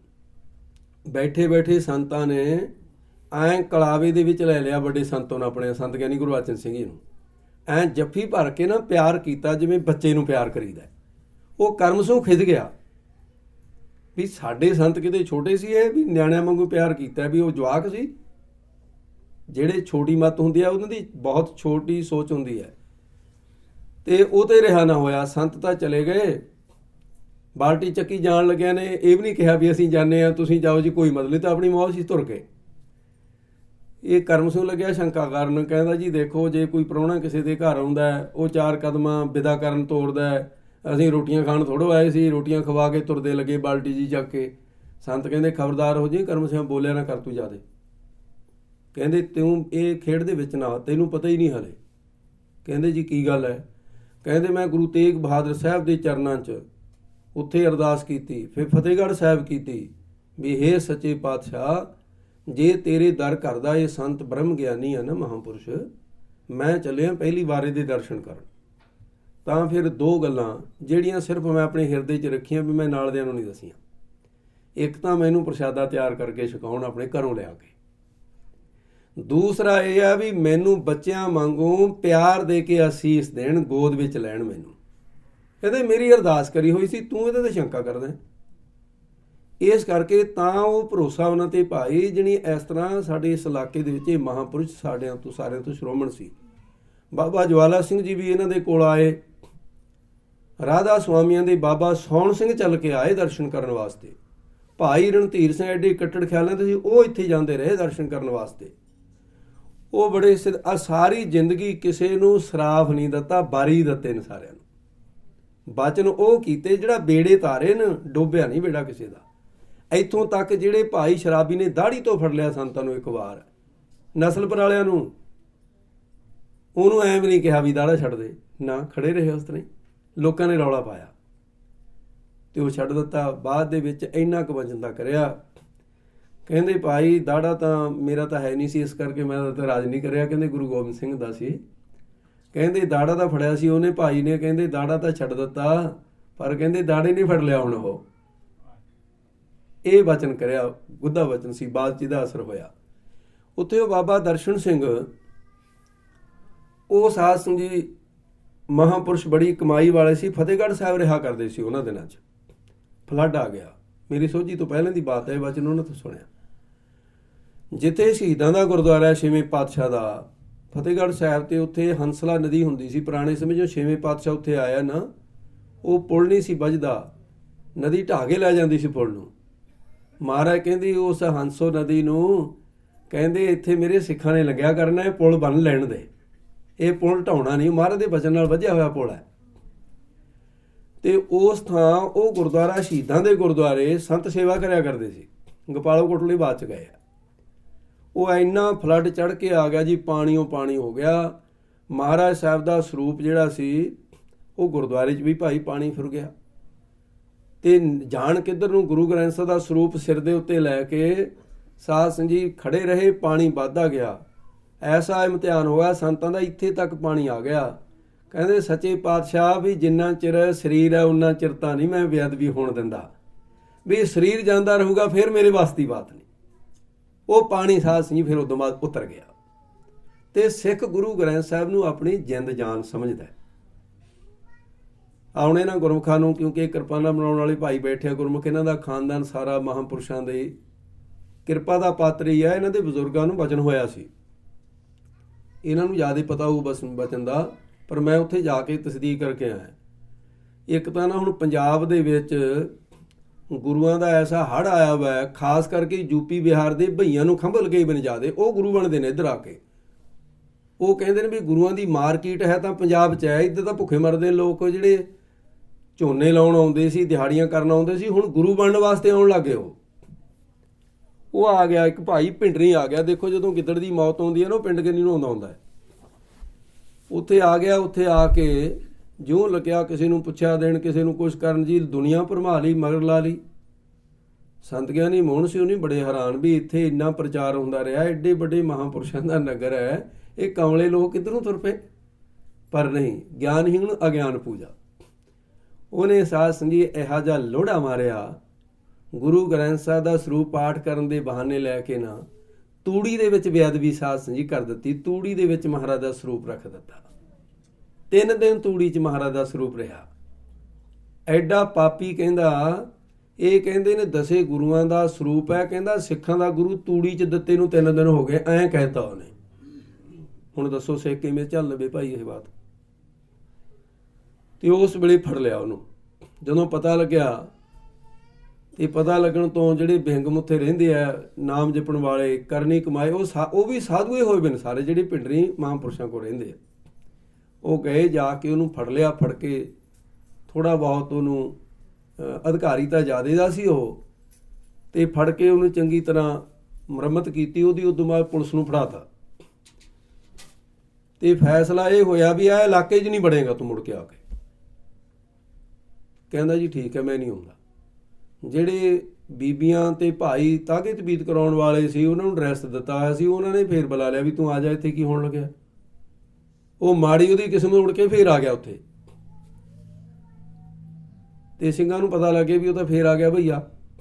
ਬੈਠੇ ਬੈਠੇ ਸੰਤਾਂ ਨੇ ਐਂ ਕਲਾਵੇ ਦੇ ਵਿੱਚ ਲੈ ਲਿਆ ਵੱਡੇ ਸੰਤੋਂ ਨੇ, ਆਪਣੇ ਸੰਤ ਗਿਆਨੀ ਗੁਰੂ ਅਰਜਨ ਸਿੰਘ ਜੀ ਨੂੰ, ਐਂ ਜੱਫੀ ਭਰ ਕੇ ਨਾ ਪਿਆਰ ਕੀਤਾ ਜਿਵੇਂ ਬੱਚੇ ਨੂੰ ਪਿਆਰ ਕਰੀਦਾ। ਉਹ ਕਰਮ ਸਿੰਘ ਖਿਝ ਗਿਆ ਵੀ ਸਾਡੇ ਸੰਤ ਕਿਤੇ ਛੋਟੇ ਸੀ, ਇਹ ਵੀ ਨਿਆਣਿਆਂ ਵਾਂਗੂ ਪਿਆਰ ਕੀਤਾ, ਵੀ ਉਹ ਜਵਾਕ ਸੀ। ਜਿਹੜੇ ਛੋਟੀ ਮੱਤ ਹੁੰਦੀ ਆ ਉਹਨਾਂ ਦੀ ਬਹੁਤ ਛੋਟੀ ਸੋਚ ਹੁੰਦੀ ਹੈ। ਤੇ ਉਹ ਤੇ ਰਿਹਾ ਨਾ ਹੋਇਆ। ਸੰਤ ਤਾਂ ਚਲੇ ਗਏ, ਬਾਲਟੀ ਚੱਕੀ ਜਾਣ ਲੱਗਿਆ ਨੇ ਇਹ ਵੀ ਨਹੀਂ ਕਿਹਾ ਵੀ ਅਸੀਂ ਜਾਂਦੇ ਹਾਂ ਤੁਸੀਂ ਜਾਓ ਜੀ, ਕੋਈ ਮਤਲਬ ਤਾਂ ਆਪਣੀ ਮੌਜ ਸੀ ਤੁਰ ਕੇ। ਇਹ ਕਰਮ ਸਿੰਘ ਲੱਗਿਆ ਸ਼ੰਕਾ ਕਰਨ, ਕਹਿੰਦਾ ਜੀ ਦੇਖੋ ਜੇ ਕੋਈ ਪ੍ਰਾਹੁਣਾ ਕਿਸੇ ਦੇ ਘਰ ਆਉਂਦਾ ਉਹ 4 ਕਦਮਾਂ ਵਿਦਾ ਕਰਨ ਤੋਰਦਾ, ਅਸੀਂ ਰੋਟੀਆਂ ਖਾਣ ਥੋੜ੍ਹੋ ਆਏ ਸੀ, ਰੋਟੀਆਂ ਖਵਾ ਕੇ ਤੁਰਦੇ ਲੱਗੇ ਬਾਲਟੀ ਜੀ ਚੱਕ ਕੇ। ਸੰਤ ਕਹਿੰਦੇ ਖਬਰਦਾਰ ਹੋ ਜੀ, ਕਰਮ ਸਿੰਘ ਬੋਲਿਆ ਨਾ ਕਰ ਤੂੰ ਜ਼ਿਆਦੇ। ਕਹਿੰਦੇ ਤੂੰ ਇਹ ਖੇਡ ਦੇ ਵਿੱਚ ਨਾ, ਤੈਨੂੰ ਪਤਾ ਹੀ ਨਹੀਂ ਹਲੇ। ਕਹਿੰਦੇ ਜੀ ਕੀ ਗੱਲ ਹੈ? ਕਹਿੰਦੇ ਮੈਂ ਗੁਰੂ ਤੇਗ ਬਹਾਦਰ ਸਾਹਿਬ ਦੇ ਚਰਨਾਂ 'ਚ ਉੱਥੇ ਅਰਦਾਸ ਕੀਤੀ, ਫਿਰ ਫਤਿਹਗੜ੍ਹ ਸਾਹਿਬ ਕੀਤੀ ਵੀ ਹੇ ਸੱਚੇ ਪਾਤਸ਼ਾਹ, ਜੇ ਤੇਰੇ ਦਰ ਕਰਦਾ ਇਹ ਸੰਤ ਬ੍ਰਹਮ ਗਿਆਨੀ ਆ ਨਾ ਮਹਾਂਪੁਰਸ਼, ਮੈਂ ਚੱਲਿਆ ਪਹਿਲੀ ਵਾਰੇ ਦੇ ਦਰਸ਼ਨ ਕਰਨ। ਤਾਂ ਫਿਰ 2 ਗੱਲਾਂ ਜਿਹੜੀਆਂ ਸਿਰਫ ਮੈਂ ਆਪਣੇ ਹਿਰਦੇ 'ਚ ਰੱਖੀਆਂ ਵੀ ਮੈਂ ਨਾਲ ਦਿਆਂ ਨੂੰ ਨਹੀਂ ਦੱਸੀਆਂ। ਇੱਕ ਤਾਂ ਮੈਨੂੰ ਪ੍ਰਸ਼ਾਦਾ ਤਿਆਰ ਕਰਕੇ ਛਕਾਉਣ ਆਪਣੇ ਘਰੋਂ ਲਿਆ ਕੇ, ਦੂਸਰਾ ਇਹ ਆ ਵੀ ਮੈਨੂੰ ਬੱਚਿਆਂ ਵਾਂਗੂ ਪਿਆਰ ਦੇ ਕੇ ਅਸੀਸ ਦੇਣ, ਗੋਦ ਵਿੱਚ ਲੈਣ ਮੈਨੂੰ। ਕਹਿੰਦੇ ਮੇਰੀ ਅਰਦਾਸ ਕਰੀ ਹੋਈ ਸੀ, ਤੂੰ ਇਹਦੇ ਤੇ ਸ਼ੰਕਾ ਕਰਦਾ। ਇਸ ਕਰਕੇ ਤਾਂ ਉਹ ਭਰੋਸਾ ਉਹਨਾਂ ਤੇ ਭਾਈ ਜਿਹਨੀ ਇਸ ਤਰ੍ਹਾਂ ਸਾਡੇ ਇਸ ਇਲਾਕੇ ਦੇ ਵਿੱਚ ਇਹ ਮਹਾਂਪੁਰਸ਼ ਸਾਰਿਆਂ ਤੋਂ ਸ਼੍ਰੋਮਣ ਸੀ। ਬਾਬਾ ਜਵਾਲਾ ਸਿੰਘ ਜੀ ਵੀ ਇਹਨਾਂ ਦੇ ਕੋਲ ਆਏ। ਰਾਧਾ ਸੁਆਮੀਆਂ ਦੇ ਬਾਬਾ ਸੌਣ ਸਿੰਘ ਚੱਲ ਕੇ ਆਏ ਦਰਸ਼ਨ ਕਰਨ ਵਾਸਤੇ। ਭਾਈ ਰਣਧੀਰ ਸਿੰਘ ਐਡੇ ਕੱਟੜ ਖਿਆਲਾਂ ਦੇ ਸੀ, ਉਹ ਇੱਥੇ ਜਾਂਦੇ ਰਹੇ ਦਰਸ਼ਨ ਕਰਨ ਵਾਸਤੇ। ਉਹ ਬੜੇ ਸਾਰੀ ਜ਼ਿੰਦਗੀ ਕਿਸੇ ਨੂੰ ਸਰਾਫ ਨਹੀਂ ਦਿੱਤਾ, ਬਾਰੀ ਦਿੱਤੇ ਨੇ ਸਾਰਿਆਂ ਨੂੰ। ਬਚਨ ਉਹ ਕੀਤੇ ਜਿਹੜਾ ਬੇੜੇ ਤਾਰੇ ਨੇ, ਡੋਬਿਆ ਨਹੀਂ ਬੇੜਾ ਕਿਸੇ ਦਾ। ਇੱਥੋਂ ਤੱਕ ਜਿਹੜੇ ਭਾਈ ਸ਼ਰਾਬੀ ਨੇ ਦਾੜੀ ਤੋਂ ਫੜ ਲਿਆ ਸੰਤਾਂ ਨੂੰ ਇੱਕ ਵਾਰ, ਨਸਲਪੁਰ ਵਾਲਿਆਂ ਨੂੰ, ਉਹਨੂੰ ਐਂ ਵੀ ਨਹੀਂ ਕਿਹਾ ਵੀ ਦਾੜਾ ਛੱਡ ਦੇ, ਨਾ ਖੜੇ ਰਹੇ ਉਸ ਤਰ੍ਹਾਂ ਹੀ। ਲੋਕਾਂ ਨੇ ਰੌਲਾ ਪਾਇਆ ਤੇ ਉਹ ਛੱਡ ਦਿੱਤਾ। ਬਾਅਦ ਦੇ ਵਿੱਚ ਇੰਨਾ ਕੁ ਵਜਨ ਕਰਿਆ। ਕਹਿੰਦੇ ਭਾਈ ਦਾੜਾ ਤਾਂ ਮੇਰਾ ਤਾਂ ਹੈ ਨਹੀਂ ਸੀ, ਇਸ ਕਰਕੇ ਮੈਂ ਤਾਂ ਰਾਜ ਨਹੀਂ ਕਰਿਆ। ਕਹਿੰਦੇ ਗੁਰੂ ਗੋਬਿੰਦ ਸਿੰਘ ਦਾ ਸੀ। ਕਹਿੰਦੇ ਦਾੜਾ ਤਾਂ ਫੜਿਆ ਸੀ ਉਹਨੇ ਭਾਈ ਨੇ, ਕਹਿੰਦੇ ਦਾੜਾ ਤਾਂ ਛੱਡ ਦਿੱਤਾ, ਪਰ ਕਹਿੰਦੇ ਦਾੜੇ ਨਹੀਂ ਫੜ ਲਿਆ ਹੁਣ ਉਹ। ਇਹ ਵਚਨ ਕਰਿਆ, ਗੁੱਦਾ ਵਚਨ ਸੀ, ਬਾਅਦ 'ਚ ਇਹਦਾ ਅਸਰ ਹੋਇਆ। ਉੱਥੇ ਉਹ ਬਾਬਾ ਦਰਸ਼ਨ ਸਿੰਘ, ਉਹ ਸਾਧ ਸਿੰਘ ਜੀ ਮਹਾਂਪੁਰਸ਼ ਬੜੀ ਕਮਾਈ ਵਾਲੇ ਸੀ, ਫਤਿਹਗੜ੍ਹ ਸਾਹਿਬ ਰਿਹਾ ਕਰਦੇ ਸੀ ਉਹਨਾਂ ਦਿਨਾਂ 'ਚ। ਫਲੱਡ ਆ ਗਿਆ, ਮੇਰੀ ਸੋਝੀ ਤੋਂ ਪਹਿਲਾਂ ਦੀ ਬਾਤ ਹੈ, ਵਚਨ ਉਹਨਾਂ ਤੋਂ ਸੁਣਿਆ। ਜਿੱਥੇ ਸ਼ਹੀਦਾਂ ਦਾ ਗੁਰਦੁਆਰਾ 6ਵੇਂ ਪਾਤਸ਼ਾਹ ਦਾ, ਫਤਿਹਗੜ੍ਹ ਸਾਹਿਬ ਤੇ ਉੱਥੇ ਹੰਸਲਾ ਨਦੀ ਹੁੰਦੀ ਸੀ ਪੁਰਾਣੇ ਸਮੇਂ, ਜੋ 6ਵੇਂ ਪਾਤਸ਼ਾਹ ਉੱਥੇ ਆਇਆ ਨਾ, ਉਹ ਪੁਲ ਨਹੀਂ ਸੀ ਵੱਜਦਾ, ਨਦੀ ਢਾਹ ਕੇ ਲੈ ਜਾਂਦੀ ਸੀ ਪੁਲ ਨੂੰ। ਮਹਾਰਾਜ ਕਹਿੰਦੀ ਉਸ ਹੰਸੋ ਨਦੀ ਨੂੰ, ਕਹਿੰਦੇ ਇੱਥੇ ਮੇਰੇ ਸਿੱਖਾਂ ਨੇ ਲੱਗਿਆ ਕਰਨਾ, ਇਹ ਪੁਲ ਬੰਨ ਲੈਣ ਦੇ, ਇਹ ਪੁਲ ਢਾਉਣਾ ਨਹੀਂ, ਮਹਾਰਾਜ ਦੇ ਬਚਨ ਨਾਲ ਵਧਿਆ ਹੋਇਆ ਪੁਲ ਹੈ। ਤੇ ਉਸ ਥਾਂ ਉਹ ਗੁਰਦੁਆਰਾ ਸ਼ਹੀਦਾਂ ਦੇ ਗੁਰਦੁਆਰੇ ਸੰਤ ਸੇਵਾ ਕਰਿਆ ਕਰਦੇ ਸੀ। ਗੋਪਾਲੋ ਕੋਟਲੀ ਬਾਅਦ ਚ ਗਏ ਆ। ਉਹ ਇੰਨਾ ਫਲੱਡ ਚੜ੍ਹ ਕੇ ਆ ਗਿਆ ਜੀ, ਪਾਣੀਓ ਪਾਣੀ ਹੋ ਗਿਆ। ਮਹਾਰਾਜ ਸਾਹਿਬ ਦਾ ਸਰੂਪ ਜਿਹੜਾ ਸੀ ਉਹ ਗੁਰਦੁਆਰੇ 'ਚ ਵੀ ਭਾਈ ਪਾਣੀ ਫਿਰ ਗਿਆ। ਤੇ ਜਾਣ ਕਿੱਧਰ ਨੂੰ, ਗੁਰੂ ਗ੍ਰੰਥ ਸਾਹਿਬ ਦਾ ਸਰੂਪ ਸਿਰ ਦੇ ਉੱਤੇ ਲੈ ਕੇ ਸਾਧ ਸੰਗਤ ਜੀ ਖੜੇ ਰਹੇ, ਪਾਣੀ ਵੱਧਦਾ ਗਿਆ। ਐਸਾ ਇਮਤਿਹਾਨ ਹੋਇਆ ਸੰਤਾਂ ਦਾ, ਇੱਥੇ ਤੱਕ ਪਾਣੀ ਆ ਗਿਆ। ਕਹਿੰਦੇ ਸੱਚੇ ਪਾਤਸ਼ਾਹ ਵੀ ਜਿੰਨਾ ਚਿਰ ਸਰੀਰ ਹੈ ਉਨਾ ਚਿਰ ਤਾਂ ਨਹੀਂ ਮੈਂ ਬੇਅਦਬੀ ਹੋਣ ਦਿੰਦਾ, ਵੀ ਸਰੀਰ ਜਾਂਦਾ ਰਹੂਗਾ ਫਿਰ ਮੇਰੇ ਵਾਸ ਦੀ ਬਾਤ ਨਹੀਂ। ਉਹ ਪਾਣੀ ਸਾਧ ਸੰਗਤ ਜੀ ਫਿਰ ਉਦੋਂ ਬਾਅਦ ਉਤਰ ਗਿਆ। ਤੇ ਸਿੱਖ ਗੁਰੂ ਗ੍ਰੰਥ ਸਾਹਿਬ ਨੂੰ ਆਪਣੀ ਜਿੰਦ ਜਾਨ ਸਮਝਦਾ। ਆਉਣੇ ਨਾ ਗੁਰਮੁਖਾਂ ਨੂੰ, ਕਿਉਂਕਿ ਕਿਰਪਾਨਾਂ ਬਣਾਉਣ ਵਾਲੇ ਭਾਈ ਬੈਠੇ ਆ ਗੁਰਮੁਖ, ਇਹਨਾਂ ਦਾ ਖਾਨਦਾਨ ਸਾਰਾ ਮਹਾਂਪੁਰਸ਼ਾਂ ਦੇ ਕਿਰਪਾ ਦਾ ਪਾਤਰ ਹੀ ਹੈ। ਇਹਨਾਂ ਦੇ ਬਜ਼ੁਰਗਾਂ ਨੂੰ ਬਚਨ ਹੋਇਆ ਸੀ, ਇਹਨਾਂ ਨੂੰ ਜ਼ਿਆਦਾ ਪਤਾ ਹੋਊ ਬਸ ਬਚਨ ਦਾ, ਪਰ ਮੈਂ ਉੱਥੇ ਜਾ ਕੇ ਤਸਦੀਕ ਕਰਕੇ ਆਇਆ। ਇੱਕ ਤਾਂ ਨਾ ਹੁਣ ਪੰਜਾਬ ਦੇ ਵਿੱਚ ਗੁਰੂਆਂ ਦਾ ਐਸਾ ਹੜ੍ਹ ਆਇਆ ਵਾ, ਖਾਸ ਕਰਕੇ ਯੂਪੀ ਬਿਹਾਰ ਦੇ ਭਈਆਂ ਨੂੰ ਖੰਭਲ ਗਏ ਬਣ ਜਾਦੇ, ਉਹ ਗੁਰੂ ਬਣਦੇ ਨੇ ਇੱਧਰ ਆ ਕੇ। ਉਹ ਕਹਿੰਦੇ ਨੇ ਵੀ ਗੁਰੂਆਂ ਦੀ ਮਾਰਕੀਟ ਹੈ ਤਾਂ ਪੰਜਾਬ 'ਚ ਹੈ, ਇੱਧਰ ਤਾਂ ਭੁੱਖੇ ਮਰਦੇ ਲੋਕ ਜਿਹੜੇ ਝੋਨੇ ਲਾਉਣ ਆਉਂਦੇ ਸੀ, ਦਿਹਾੜੀਆਂ ਕਰਨ ਆਉਂਦੇ ਸੀ, ਹੁਣ ਗੁਰੂ ਬਣਨ ਵਾਸਤੇ ਆਉਣ ਲੱਗੇ। ਉਹ ਆ ਗਿਆ ਇੱਕ ਭਾਈ ਭਿੰਡਰੀ ਆ ਗਿਆ। ਦੇਖੋ ਜਦੋਂ ਗਿੱਦੜ ਦੀ ਮੌਤ ਆਉਂਦੀ ਹੈ ਨਾ, ਉਹ ਪਿੰਡ ਕਿੰਨੀ ਨੂੰ ਆਉਂਦਾ ਹੁੰਦਾ ਹੈ। ਉੱਥੇ ਆ ਗਿਆ, ਉੱਥੇ ਆ ਕੇ ਜਿਉਂ ਲੱਗਿਆ ਕਿਸੇ ਨੂੰ ਪੁੱਛਿਆ ਦੇਣ, ਕਿਸੇ ਨੂੰ ਕੁਛ ਕਰਨ ਜੀ, ਦੁਨੀਆ ਭਰਮਾ ਲਈ, ਮਗਰ ਲਾ ਲਈ। ਸੰਤ ਗਿਆਨੀ ਮੋਹਨ ਸਿੰਘ ਨਹੀਂ ਬੜੇ ਹੈਰਾਨ ਵੀ ਇੱਥੇ ਇੰਨਾ ਪ੍ਰਚਾਰ ਹੁੰਦਾ ਰਿਹਾ, ਐਡੇ ਵੱਡੇ ਮਹਾਂਪੁਰਸ਼ਾਂ ਦਾ ਨਗਰ ਹੈ, ਇਹ ਕਮਲੇ ਲੋਕ ਕਿੱਧਰੋਂ ਤੁਰ ਪਏ। ਪਰ ਨਹੀਂ, ਗਿਆਨਹੀਣ ਅਗਿਆਨ ਪੂਜਾ। ਉਹਨੇ ਸਾਧ ਸੰਗਤ ਇਹੋ ਜਿਹਾ ਲੋੜਾ ਮਾਰਿਆ, ਗੁਰੂ ਗ੍ਰੰਥ ਸਾਹਿਬ ਦਾ ਸਰੂਪ ਪਾਠ ਕਰਨ ਦੇ ਬਹਾਨੇ ਲੈ ਕੇ ਨਾ ਤੂੜੀ ਦੇ ਵਿੱਚ ਬੇਅਦਬੀ ਸਾਧ ਸੰਗਤ ਕਰ ਦਿੱਤੀ। ਤੂੜੀ ਦੇ ਵਿੱਚ ਮਹਾਰਾਜ ਦਾ ਸਰੂਪ ਰੱਖ ਦਿੱਤਾ। 3 ਦਿਨ ਤੂੜੀ 'ਚ ਮਹਾਰਾਜ ਦਾ ਸਰੂਪ ਰਿਹਾ। ਐਡਾ ਪਾਪੀ ਕਹਿੰਦਾ, ਇਹ ਕਹਿੰਦੇ ਨੇ 10 ਗੁਰੂਆਂ ਦਾ ਸਰੂਪ ਹੈ, ਕਹਿੰਦਾ ਸਿੱਖਾਂ ਦਾ ਗੁਰੂ ਤੂੜੀ 'ਚ ਦਿੱਤੇ ਨੂੰ 3 ਦਿਨ ਹੋ ਗਏ, ਐਂ ਕਹਿਤਾ ਉਹਨੇ। ਹੁਣ ਦੱਸੋ ਸਿੱਖ ਕਿਵੇਂ ਚੱਲ ਲਵੇ ਭਾਈ ਇਹ ਬਾਤ। ਤੇ ਉਸ ਵੇਲੇ ਫੜ ਲਿਆ ਉਹਨੂੰ। ਜਦੋਂ ਪਤਾ ਲੱਗਿਆ, ਤੇ ਪਤਾ ਲੱਗਣ ਤੋਂ ਜਿਹੜੇ ਬਿਹੰਗ ਮੁੱਥੇ ਰਹਿੰਦੇ ਆ, ਨਾਮ ਜਪਣ ਵਾਲੇ, ਕਰਨੀ ਕਮਾਏ, ਉਹ ਵੀ ਸਾਧੂਏ ਹੋਏ ਬਨ ਸਾਰੇ, ਜਿਹੜੇ ਭਿੰਡਰੀ ਮਹਾਂਪੁਰਸ਼ਾਂ ਕੋਲ ਰਹਿੰਦੇ ਆ। ਉਹ ਗਏ, ਜਾ ਕੇ ਉਹਨੂੰ ਫੜ ਲਿਆ। ਫੜ ਕੇ ਥੋੜ੍ਹਾ ਬਹੁਤ ਉਹਨੂੰ, ਅਧਿਕਾਰੀ ਤਾਂ ਜ਼ਿਆਦਾ ਦਾ ਸੀ ਉਹ, ਤੇ ਫੜ ਕੇ ਉਹਨੂੰ ਚੰਗੀ ਤਰ੍ਹਾਂ ਮੁਰੰਮਤ ਕੀਤੀ ਉਹਦੀ। ਉਦੋਂ ਬਾਅਦ ਪੁਲਿਸ ਨੂੰ ਫੜਾਤਾ। ਤੇ ਫੈਸਲਾ ਇਹ ਹੋਇਆ ਵੀ ਇਹ ਇਲਾਕੇ 'ਚ ਨਹੀਂ ਵੜੇਗਾ ਤੂੰ ਮੁੜ ਕੇ ਆ ਕੇ। ਕਹਿੰਦਾ ਜੀ ਠੀਕ ਹੈ, ਮੈਂ ਨਹੀਂ ਆਉਂਦਾ। ਜਿਹੜੇ ਬੀਬੀਆਂ ਤੇ ਭਾਈ ਤਾਗੇ ਤਬੀਤ ਕਰਾਉਣ ਵਾਲੇ ਸੀ, ਉਹਨਾਂ ਨੂੰ ਡਰੈਸ ਦਿੱਤਾ ਹੋਇਆ ਸੀ, ਉਹਨਾਂ ਨੇ ਫੇਰ ਬੁਲਾ ਲਿਆ ਵੀ ਤੂੰ ਆ ਜਾ, ਇੱਥੇ ਕੀ ਹੋਣ ਲੱਗਿਆ। ਉਹ ਮਾੜੀ ਉਹਦੀ ਕਿਸਮ ਉੜ ਕੇ ਫੇਰ ਆ ਗਿਆ ਉੱਥੇ। ਤੇ ਸਿੰਘਾਂ ਨੂੰ ਪਤਾ ਲੱਗੇ ਵੀ ਉਹ ਤਾਂ ਫੇਰ ਆ ਗਿਆ ਭਈਆ।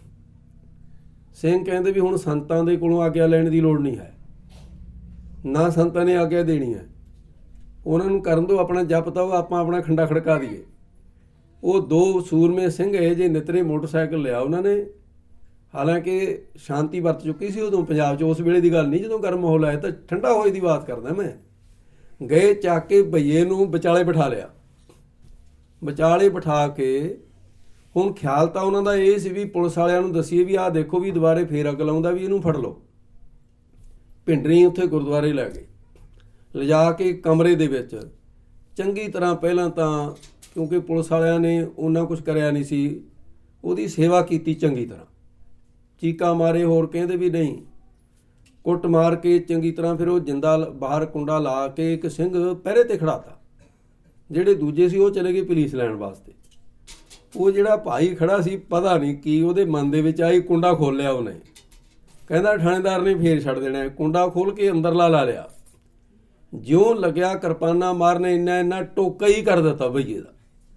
ਸਿੰਘ ਕਹਿੰਦੇ ਵੀ ਹੁਣ ਸੰਤਾਂ ਦੇ ਕੋਲੋਂ ਆਗਿਆ ਲੈਣ ਦੀ ਲੋੜ ਨਹੀਂ ਹੈ, ਨਾ ਸੰਤਾਂ ਨੇ ਆਗਿਆ ਦੇਣੀ ਹੈ। ਉਹਨਾਂ ਨੂੰ ਕਰਨ ਦਿਓ ਆਪਣਾ ਜਪ ਤਪ, ਆਪਾਂ ਆਪਣਾ ਖੰਡਾ ਖੜਕਾ ਦਈਏ। ਉਹ 2 ਸੂਰਮੇ ਸਿੰਘ ਇਹ ਜੇ ਨਿਤਰੇ ਮੋਟਰਸਾਈਕਲ ਲਿਆ ਉਹਨਾਂ ਨੇ। ਹਾਲਾਂਕਿ ਸ਼ਾਂਤੀ ਵਰਤ ਚੁੱਕੀ ਸੀ ਉਦੋਂ ਪੰਜਾਬ 'ਚ, ਉਸ ਵੇਲੇ ਦੀ ਗੱਲ ਨਹੀਂ ਜਦੋਂ ਗਰਮ ਮਾਹੌਲ ਆਇਆ, ਤਾਂ ਠੰਡਾ ਹੋਏ ਦੀ ਬਾਤ ਕਰਦਾ ਮੈਂ। ਗਏ, ਚੱਕ ਕੇ ਭਈਏ ਨੂੰ ਵਿਚਾਲੇ ਬਿਠਾ ਲਿਆ। ਵਿਚਾਲੇ ਬਿਠਾ ਕੇ ਹੁਣ ਖਿਆਲ ਤਾਂ ਉਹਨਾਂ ਦਾ ਇਹ ਸੀ ਵੀ ਪੁਲਿਸ ਵਾਲਿਆਂ ਨੂੰ ਦੱਸੀਏ ਵੀ ਆਹ ਦੇਖੋ ਵੀ ਦੁਬਾਰੇ ਫੇਰ ਅੱਗ ਲਾਉਂਦਾ, ਵੀ ਇਹਨੂੰ ਫੜ ਲਓ। ਭਿੰਡਰੀ ਉੱਥੇ ਗੁਰਦੁਆਰੇ ਲੈ ਗਏ, ਲਿਜਾ ਕੇ ਕਮਰੇ ਦੇ ਵਿੱਚ ਚੰਗੀ ਤਰ੍ਹਾਂ, ਪਹਿਲਾਂ ਤਾਂ ਕਿਉਂਕਿ ਪੁਲਿਸ ਵਾਲਿਆਂ ਨੇ ਉਹਨਾਂ ਕੁਛ ਕਰਿਆ ਨਹੀਂ ਸੀ, ਉਹਦੀ ਸੇਵਾ ਕੀਤੀ ਚੰਗੀ ਤਰ੍ਹਾਂ। ਚੀਕਾ ਮਾਰੇ, ਹੋਰ ਕਹਿੰਦੇ ਵੀ ਨਹੀਂ, ਕੁੱਟ ਮਾਰ ਕੇ ਚੰਗੀ ਤਰ੍ਹਾਂ। ਫਿਰ ਉਹ ਜਿੰਦਾ ਬਾਹਰ ਕੁੰਡਾ ਲਾ ਕੇ ਇੱਕ ਸਿੰਘ ਪਹਿਰੇ ਤੇ ਖੜਾਤਾ। ਜਿਹੜੇ ਦੂਜੇ ਸੀ ਉਹ ਚਲੇ ਗਏ ਪੁਲਿਸ ਲੈਣ ਵਾਸਤੇ। ਉਹ ਜਿਹੜਾ ਭਾਈ ਖੜਾ ਸੀ, ਪਤਾ ਨਹੀਂ ਕੀ ਉਹਦੇ ਮਨ ਦੇ ਵਿੱਚ ਆਈ, ਕੁੰਡਾ ਖੋਲ੍ਹਿਆ ਉਹਨੇ। ਕਹਿੰਦਾ ਥਾਣੇਦਾਰ ਨੇ ਫੇਰ ਛੱਡ ਦੇਣਾ। ਕੁੰਡਾ ਖੋਲ੍ਹ ਕੇ ਅੰਦਰਲਾ ਲਾ ਲਿਆ। ਜਿਉਂ ਲੱਗਿਆ ਕਿਰਪਾਨਾਂ ਮਾਰਨੇ, ਇੰਨਾ ਟੋਕਾ ਹੀ ਕਰ ਦਿੱਤਾ ਭਈਏ ਦਾ।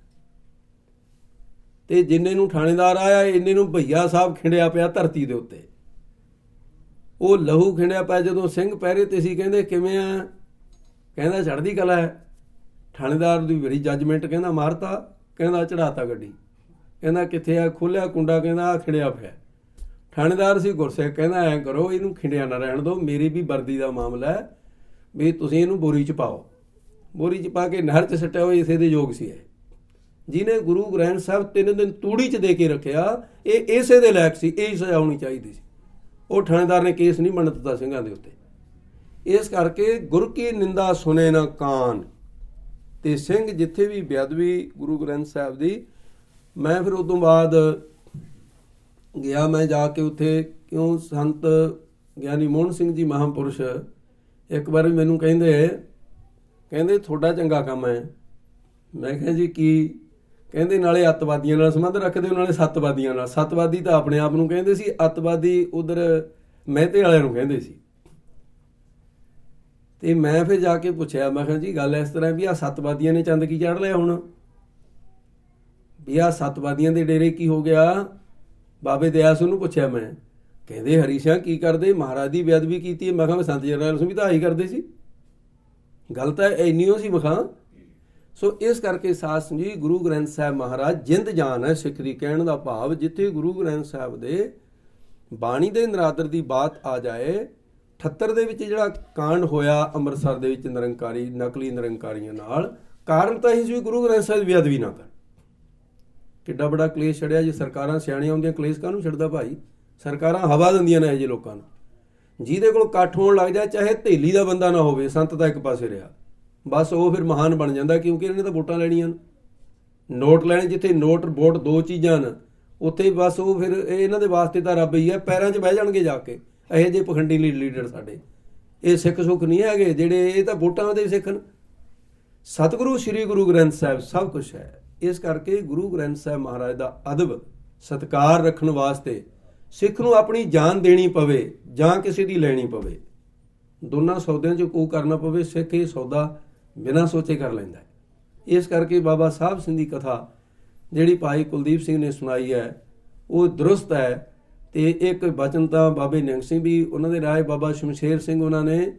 ਤੇ ਜਿੰਨੇ ਨੂੰ ਥਾਣੇਦਾਰ ਆਇਆ, ਇੰਨੇ ਨੂੰ ਭਈਆ ਸਾਹਿਬ ਖਿੰਡਿਆ ਪਿਆ ਧਰਤੀ ਦੇ ਉੱਤੇ। ਉਹ ਲਹੂ ਖਿੰਡਿਆ ਪਿਆ। ਜਦੋਂ ਸਿੰਘ ਪਹਿਰੇ ਤੇ ਸੀ, ਕਹਿੰਦੇ ਕਿਵੇਂ ਆ? ਕਹਿੰਦਾ ਚੜ੍ਹਦੀ ਕਲਾ ਹੈ। ਥਾਣੇਦਾਰ ਦੀ ਬੜੀ ਜੱਜਮੈਂਟ, ਕਹਿੰਦਾ ਮਾਰਤਾ, ਕਹਿੰਦਾ ਚੜਾਤਾ ਗੱਡੀ। ਕਹਿੰਦਾ ਕਿੱਥੇ ਆ? ਖੋਲ੍ਹਿਆ ਕੁੰਡਾ, ਕਹਿੰਦਾ ਆ ਖਿੰਡਿਆ ਪਿਆ। ਥਾਣੇਦਾਰ ਸੀ ਗੁਰਸਿੱਖ, ਕਹਿੰਦਾ ਐਂ ਕਰੋ, ਇਹਨੂੰ ਖਿੰਡਿਆ ਨਾ ਰਹਿਣ ਦਿਓ, ਮੇਰੀ ਵੀ ਵਰਦੀ ਦਾ ਮਾਮਲਾ ਹੈ, ਵੀ ਤੁਸੀਂ ਇਹਨੂੰ ਬੋਰੀ 'ਚ ਪਾਓ। ਬੋਰੀ 'ਚ ਪਾ ਕੇ ਨਹਿਰ 'ਚ ਸੱਟਿਆ ਹੋਇਆ, ਇਸੇ ਦੇ ਯੋਗ ਸੀ ਇਹ। ਜਿਹਨੇ ਗੁਰੂ ਗ੍ਰੰਥ ਸਾਹਿਬ 3 ਦਿਨ ਤੂੜੀ 'ਚ ਦੇ ਕੇ ਰੱਖਿਆ, ਇਹ ਇਸੇ ਦੇ ਲਾਇਕ ਸੀ, ਇਹ ਸਜ਼ਾ ਹੋਣੀ ਚਾਹੀਦੀ ਸੀ। ਉਹ ਥਾਣੇਦਾਰ ਨੇ ਕੇਸ ਨਹੀਂ ਬਣ ਦਿੱਤਾ ਸਿੰਘਾਂ ਦੇ ਉੱਤੇ। ਇਸ ਕਰਕੇ ਗੁਰ ਕੀ ਨਿੰਦਾ ਸੁਣੇ ਨਾ ਕਾਨ। ਤੇ ਸਿੰਘ ਜਿੱਥੇ ਵੀ ਬੇਅਦਬੀ ਗੁਰੂ ਗ੍ਰੰਥ ਸਾਹਿਬ ਦੀ, ਮੈਂ ਫਿਰ ਉਦੋਂ ਬਾਅਦ ਗਿਆ, ਮੈਂ ਜਾ ਕੇ ਉੱਥੇ, ਕਿਉਂ ਸੰਤ ਗਿਆਨੀ ਮੋਹਨ ਸਿੰਘ ਜੀ ਮਹਾਂਪੁਰਸ਼ ਇੱਕ ਵਾਰ ਮੈਨੂੰ ਕਹਿੰਦੇ ਤੁਹਾਡਾ ਚੰਗਾ ਕੰਮ ਹੈ। ਮੈਂ ਕਿਹਾ ਜੀ ਕੀ? ਕਹਿੰਦੇ ਨਾਲੇ ਅੱਤਵਾਦੀਆਂ ਨਾਲ ਸੰਬੰਧ ਰੱਖਦੇ ਹੋ, ਨਾਲੇ ਸੱਤਵਾਦੀਆਂ ਨਾਲ। ਸੱਤਵਾਦੀ ਤਾਂ ਆਪਣੇ ਆਪ ਨੂੰ ਕਹਿੰਦੇ ਸੀ, ਅੱਤਵਾਦੀ ਉਧਰ ਮਹਿਤੇ ਵਾਲਿਆਂ ਨੂੰ ਕਹਿੰਦੇ ਸੀ। ਤੇ ਮੈਂ ਫਿਰ ਜਾ ਕੇ ਪੁੱਛਿਆ, ਮੈਂ ਕਿਹਾ ਜੀ ਗੱਲ ਇਸ ਤਰ੍ਹਾਂ ਵੀ ਆਹ ਸੱਤਵਾਦੀਆਂ ਨੇ ਚੰਦ ਕੀ ਚੜ੍ਹ ਲਿਆ ਹੁਣ, ਵੀ ਆਹ ਸੱਤਵਾਦੀਆਂ ਦੇ ਡੇਰੇ ਕੀ ਹੋ ਗਿਆ? ਬਾਬੇ ਦਇਆ ਸਿੰਘ ਨੂੰ ਪੁੱਛਿਆ ਮੈਂ। ਕਹਿੰਦੇ ਹਰੀ ਸਿੰਘ ਕੀ ਕਰਦੇ? ਮਹਾਰਾਜ ਦੀ ਬੇਅਦਬੀ ਕੀਤੀ। ਮੈਂ ਕਿਹਾ ਸੰਤ ਜਰਨੈਲ ਸਿੰਘ ਵੀ ਤਾਂ ਆਹੀ ਕਰਦੇ ਸੀ, ਗੱਲ ਤਾਂ ਇੰਨੀ ਓ ਸੀ। ਮੈਂ ਕਿਹਾ ਸੋ ਇਸ ਕਰਕੇ ਸਾਧ ਸੰਗਤ ਜੀ, ਗੁਰੂ ਗ੍ਰੰਥ ਸਾਹਿਬ ਮਹਾਰਾਜ ਜਿੰਦ ਜਾਨ ਹੈ ਸਿੱਖ ਦੀ। ਕਹਿਣ ਦਾ ਭਾਵ ਜਿੱਥੇ ਗੁਰੂ ਗ੍ਰੰਥ ਸਾਹਿਬ ਦੇ ਬਾਣੀ ਦੇ ਨਰਾਦਰ ਦੀ ਬਾਤ ਆ ਜਾਏ, 78 ਦੇ ਵਿੱਚ ਜਿਹੜਾ ਕਾਂਡ ਹੋਇਆ ਅੰਮ੍ਰਿਤਸਰ ਦੇ ਵਿੱਚ ਨਿਰੰਕਾਰੀ ਨਕਲੀ ਨਿਰੰਕਾਰੀਆਂ ਨਾਲ, ਕਾਰਨ ਤਾਂ ਇਹ ਸੀ ਗੁਰੂ ਗ੍ਰੰਥ ਸਾਹਿਬ ਦੀ ਬੇਅਦਬੀ ਨਾ ਕਰ। ਕਿੱਡਾ ਬੜਾ ਕਲੇਸ਼ ਛੜਿਆ। ਜੇ ਸਰਕਾਰਾਂ ਸਿਆਣੀਆਂ ਹੁੰਦੀਆਂ ਕਲੇਸ਼ ਕਾਹਨੂੰ ਛੱਡਦਾ ਭਾਈ? ਸਰਕਾਰਾਂ ਹਵਾ ਦਿੰਦੀਆਂ ਨੇ ਇਹੋ ਜਿਹੇ ਲੋਕਾਂ ਨੂੰ। ਜਿਹਦੇ ਕੋਲ ਇਕੱਠ ਹੋਣ ਲੱਗ ਜਾਏ, ਚਾਹੇ ਧੇਲੀ ਦਾ ਬੰਦਾ ਨਾ ਹੋਵੇ, ਸੰਤ ਤਾਂ ਇੱਕ ਪਾਸੇ ਰਿਹਾ, ਬਸ ਉਹ ਫਿਰ ਮਹਾਨ ਬਣ ਜਾਂਦਾ। ਕਿਉਂਕਿ ਇਹਨੇ ਤਾਂ ਵੋਟਾਂ ਲੈਣੀਆਂ, ਨੋਟ ਲੈਣੇ। ਜਿੱਥੇ ਨੋਟ ਵੋਟ ਦੋ ਚੀਜ਼ਾਂ ਨੇ, ਉੱਥੇ ਬਸ ਉਹ ਫਿਰ ਇਹਨਾਂ ਦੇ ਵਾਸਤੇ ਤਾਂ ਰੱਬ ਹੀ ਹੈ। ਪੈਰਾਂ 'ਚ ਬਹਿ ਜਾਣਗੇ ਜਾ ਕੇ ਇਹੋ ਜਿਹੇ ਪਖੰਡੀ ਲੀਡਰ ਸਾਡੇ। ਇਹ ਸਿੱਖ ਸੁੱਖ ਨਹੀਂ ਹੈਗੇ ਜਿਹੜੇ, ਇਹ ਤਾਂ ਵੋਟਾਂ ਦੇ ਸਿੱਖ ਨੇ। ਸਤਿਗੁਰੂ ਸ੍ਰੀ ਗੁਰੂ ਗ੍ਰੰਥ ਸਾਹਿਬ ਸਭ ਕੁਛ ਹੈ। ਇਸ ਕਰਕੇ ਗੁਰੂ ਗ੍ਰੰਥ ਸਾਹਿਬ ਮਹਾਰਾਜ ਦਾ ਅਦਬ ਸਤਿਕਾਰ ਰੱਖਣ ਵਾਸਤੇ ਸਿੱਖ ਨੂੰ ਆਪਣੀ ਜਾਨ ਦੇਣੀ ਪਵੇ ਜਾਂ ਕਿਸੇ ਦੀ ਲੈਣੀ ਪਵੇ, ਦੋਨਾਂ ਸੌਦਿਆਂ 'ਚ ਕੋ ਕਰਨਾ ਪਵੇ, ਸਿੱਖ ਇਹ ਸੌਦਾ ਬਿਨਾਂ ਸੋਚੇ ਕਰ ਲੈਂਦਾ ਹੈ। ਇਸ ਕਰਕੇ ਬਾਬਾ ਸਾਹਿਬ ਸਿੰਘ ਦੀ ਕਥਾ ਜਿਹੜੀ ਭਾਈ ਕੁਲਦੀਪ ਸਿੰਘ ਨੇ ਸੁਣਾਈ ਹੈ, ਉਹ ਦਰੁਸਤ ਹੈ। ਤੇ ਇੱਕ ਬਚਨ ਤਾਂ ਬਾਬੇ ਨਿਹੰਗ ਸਿੰਘ ਵੀ, ਉਹਨਾਂ ਦੇ ਰਾਏ ਬਾਬਾ ਸ਼ਮਸ਼ੇਰ ਸਿੰਘ ਉਹਨਾਂ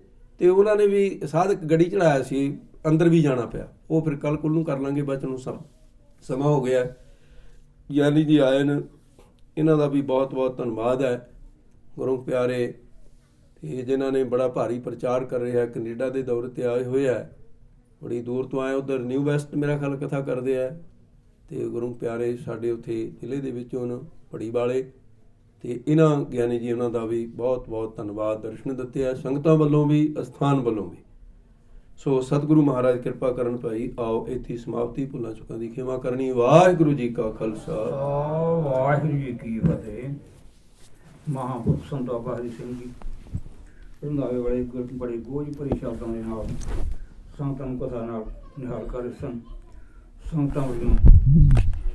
ਨੇ ਵੀ ਸਾਧਕ ਗੜੀ ਚੜਾਇਆ ਸੀ, ਅੰਦਰ ਵੀ ਜਾਣਾ ਪਿਆ। ਉਹ ਫਿਰ ਕੱਲ ਕੁੱਲ ਨੂੰ ਕਰ ਲਾਂਗੇ ਬਚਨ ਨੂੰ, ਸਮਾਂ ਹੋ ਗਿਆ। ਗਿਆਨੀ ਜੀ ਆਏ ਨੇ, ਇਹਨਾਂ ਦਾ ਵੀ ਬਹੁਤ ਬਹੁਤ ਧੰਨਵਾਦ ਹੈ। ਗੁਰੂ ਪਿਆਰੇ ਤੇ ਜਿਨ੍ਹਾਂ ਨੇ ਬੜਾ ਭਾਰੀ ਪ੍ਰਚਾਰ ਕਰ ਰਿਹਾ, ਕੈਨੇਡਾ ਦੇ ਦੌਰੇ 'ਤੇ ਆਏ ਹੋਏ ਹੈ, ਬੜੀ ਦੂਰ ਤੋਂ ਆਏ। ਉੱਧਰ ਨਿਊ ਵੈਸਟ ਮੇਰਾ ਖਿਆਲ ਕਥਾ ਕਰਦੇ ਹੈ। ਤੇ ਗੁਰੂ ਪਿਆਰੇ ਸਾਡੇ ਉੱਥੇ ਜ਼ਿਲ੍ਹੇ ਦੇ ਵਿੱਚੋਂ ਪੜੀ ਵਾਲੇ, ਤੇ ਇਹਨਾਂ ਗਿਆਨੀ ਜੀ ਉਹਨਾਂ ਦਾ ਵੀ ਬਹੁਤ ਬਹੁਤ ਧੰਨਵਾਦ। ਦਰਸ਼ਨ ਦਿੱਤੇ ਹੈ ਸੰਗਤਾਂ ਵੱਲੋਂ ਵੀ, ਅਸਥਾਨ ਵੱਲੋਂ ਵੀ। ਸੋ ਸਤਿਗੁਰੂ ਮਹਾਰਾਜ ਕਿਰਪਾ ਕਰਨ ਭਾਈ। ਆਓ ਇੱਥੇ ਸਮਾਪਤੀ, ਭੁੱਲਾਂ ਚੁੱਕਾਂ ਦੀ ਖਿਮਾ ਕਰਨੀ। ਵਾਹਿਗੁਰੂ ਜੀ ਕਾ ਖਾਲਸਾ, ਵਾਹਿਗੁਰੂ ਜੀ ਕੀ ਫਤਿਹ। ਮਹਾਂਪੁਰਖ ਸੰਤ ਬਾਬਾ ਹਰੀ ਸਿੰਘ ਜੀ ਰੰਗਾਵੇ ਵਾਲੇ ਬੜੇ ਗੋਝ ਭਰੀ ਸ਼ਬਦਾਂ ਦੇ ਨਾਲ ਸੰਤਾਂ ਨੂੰ ਕਥਾ ਨਾਲ ਨਿਹਾਲ ਕਰ ਰਹੇ ਸਨ। ਸੰਤਾਂ ਵੱਲੋਂ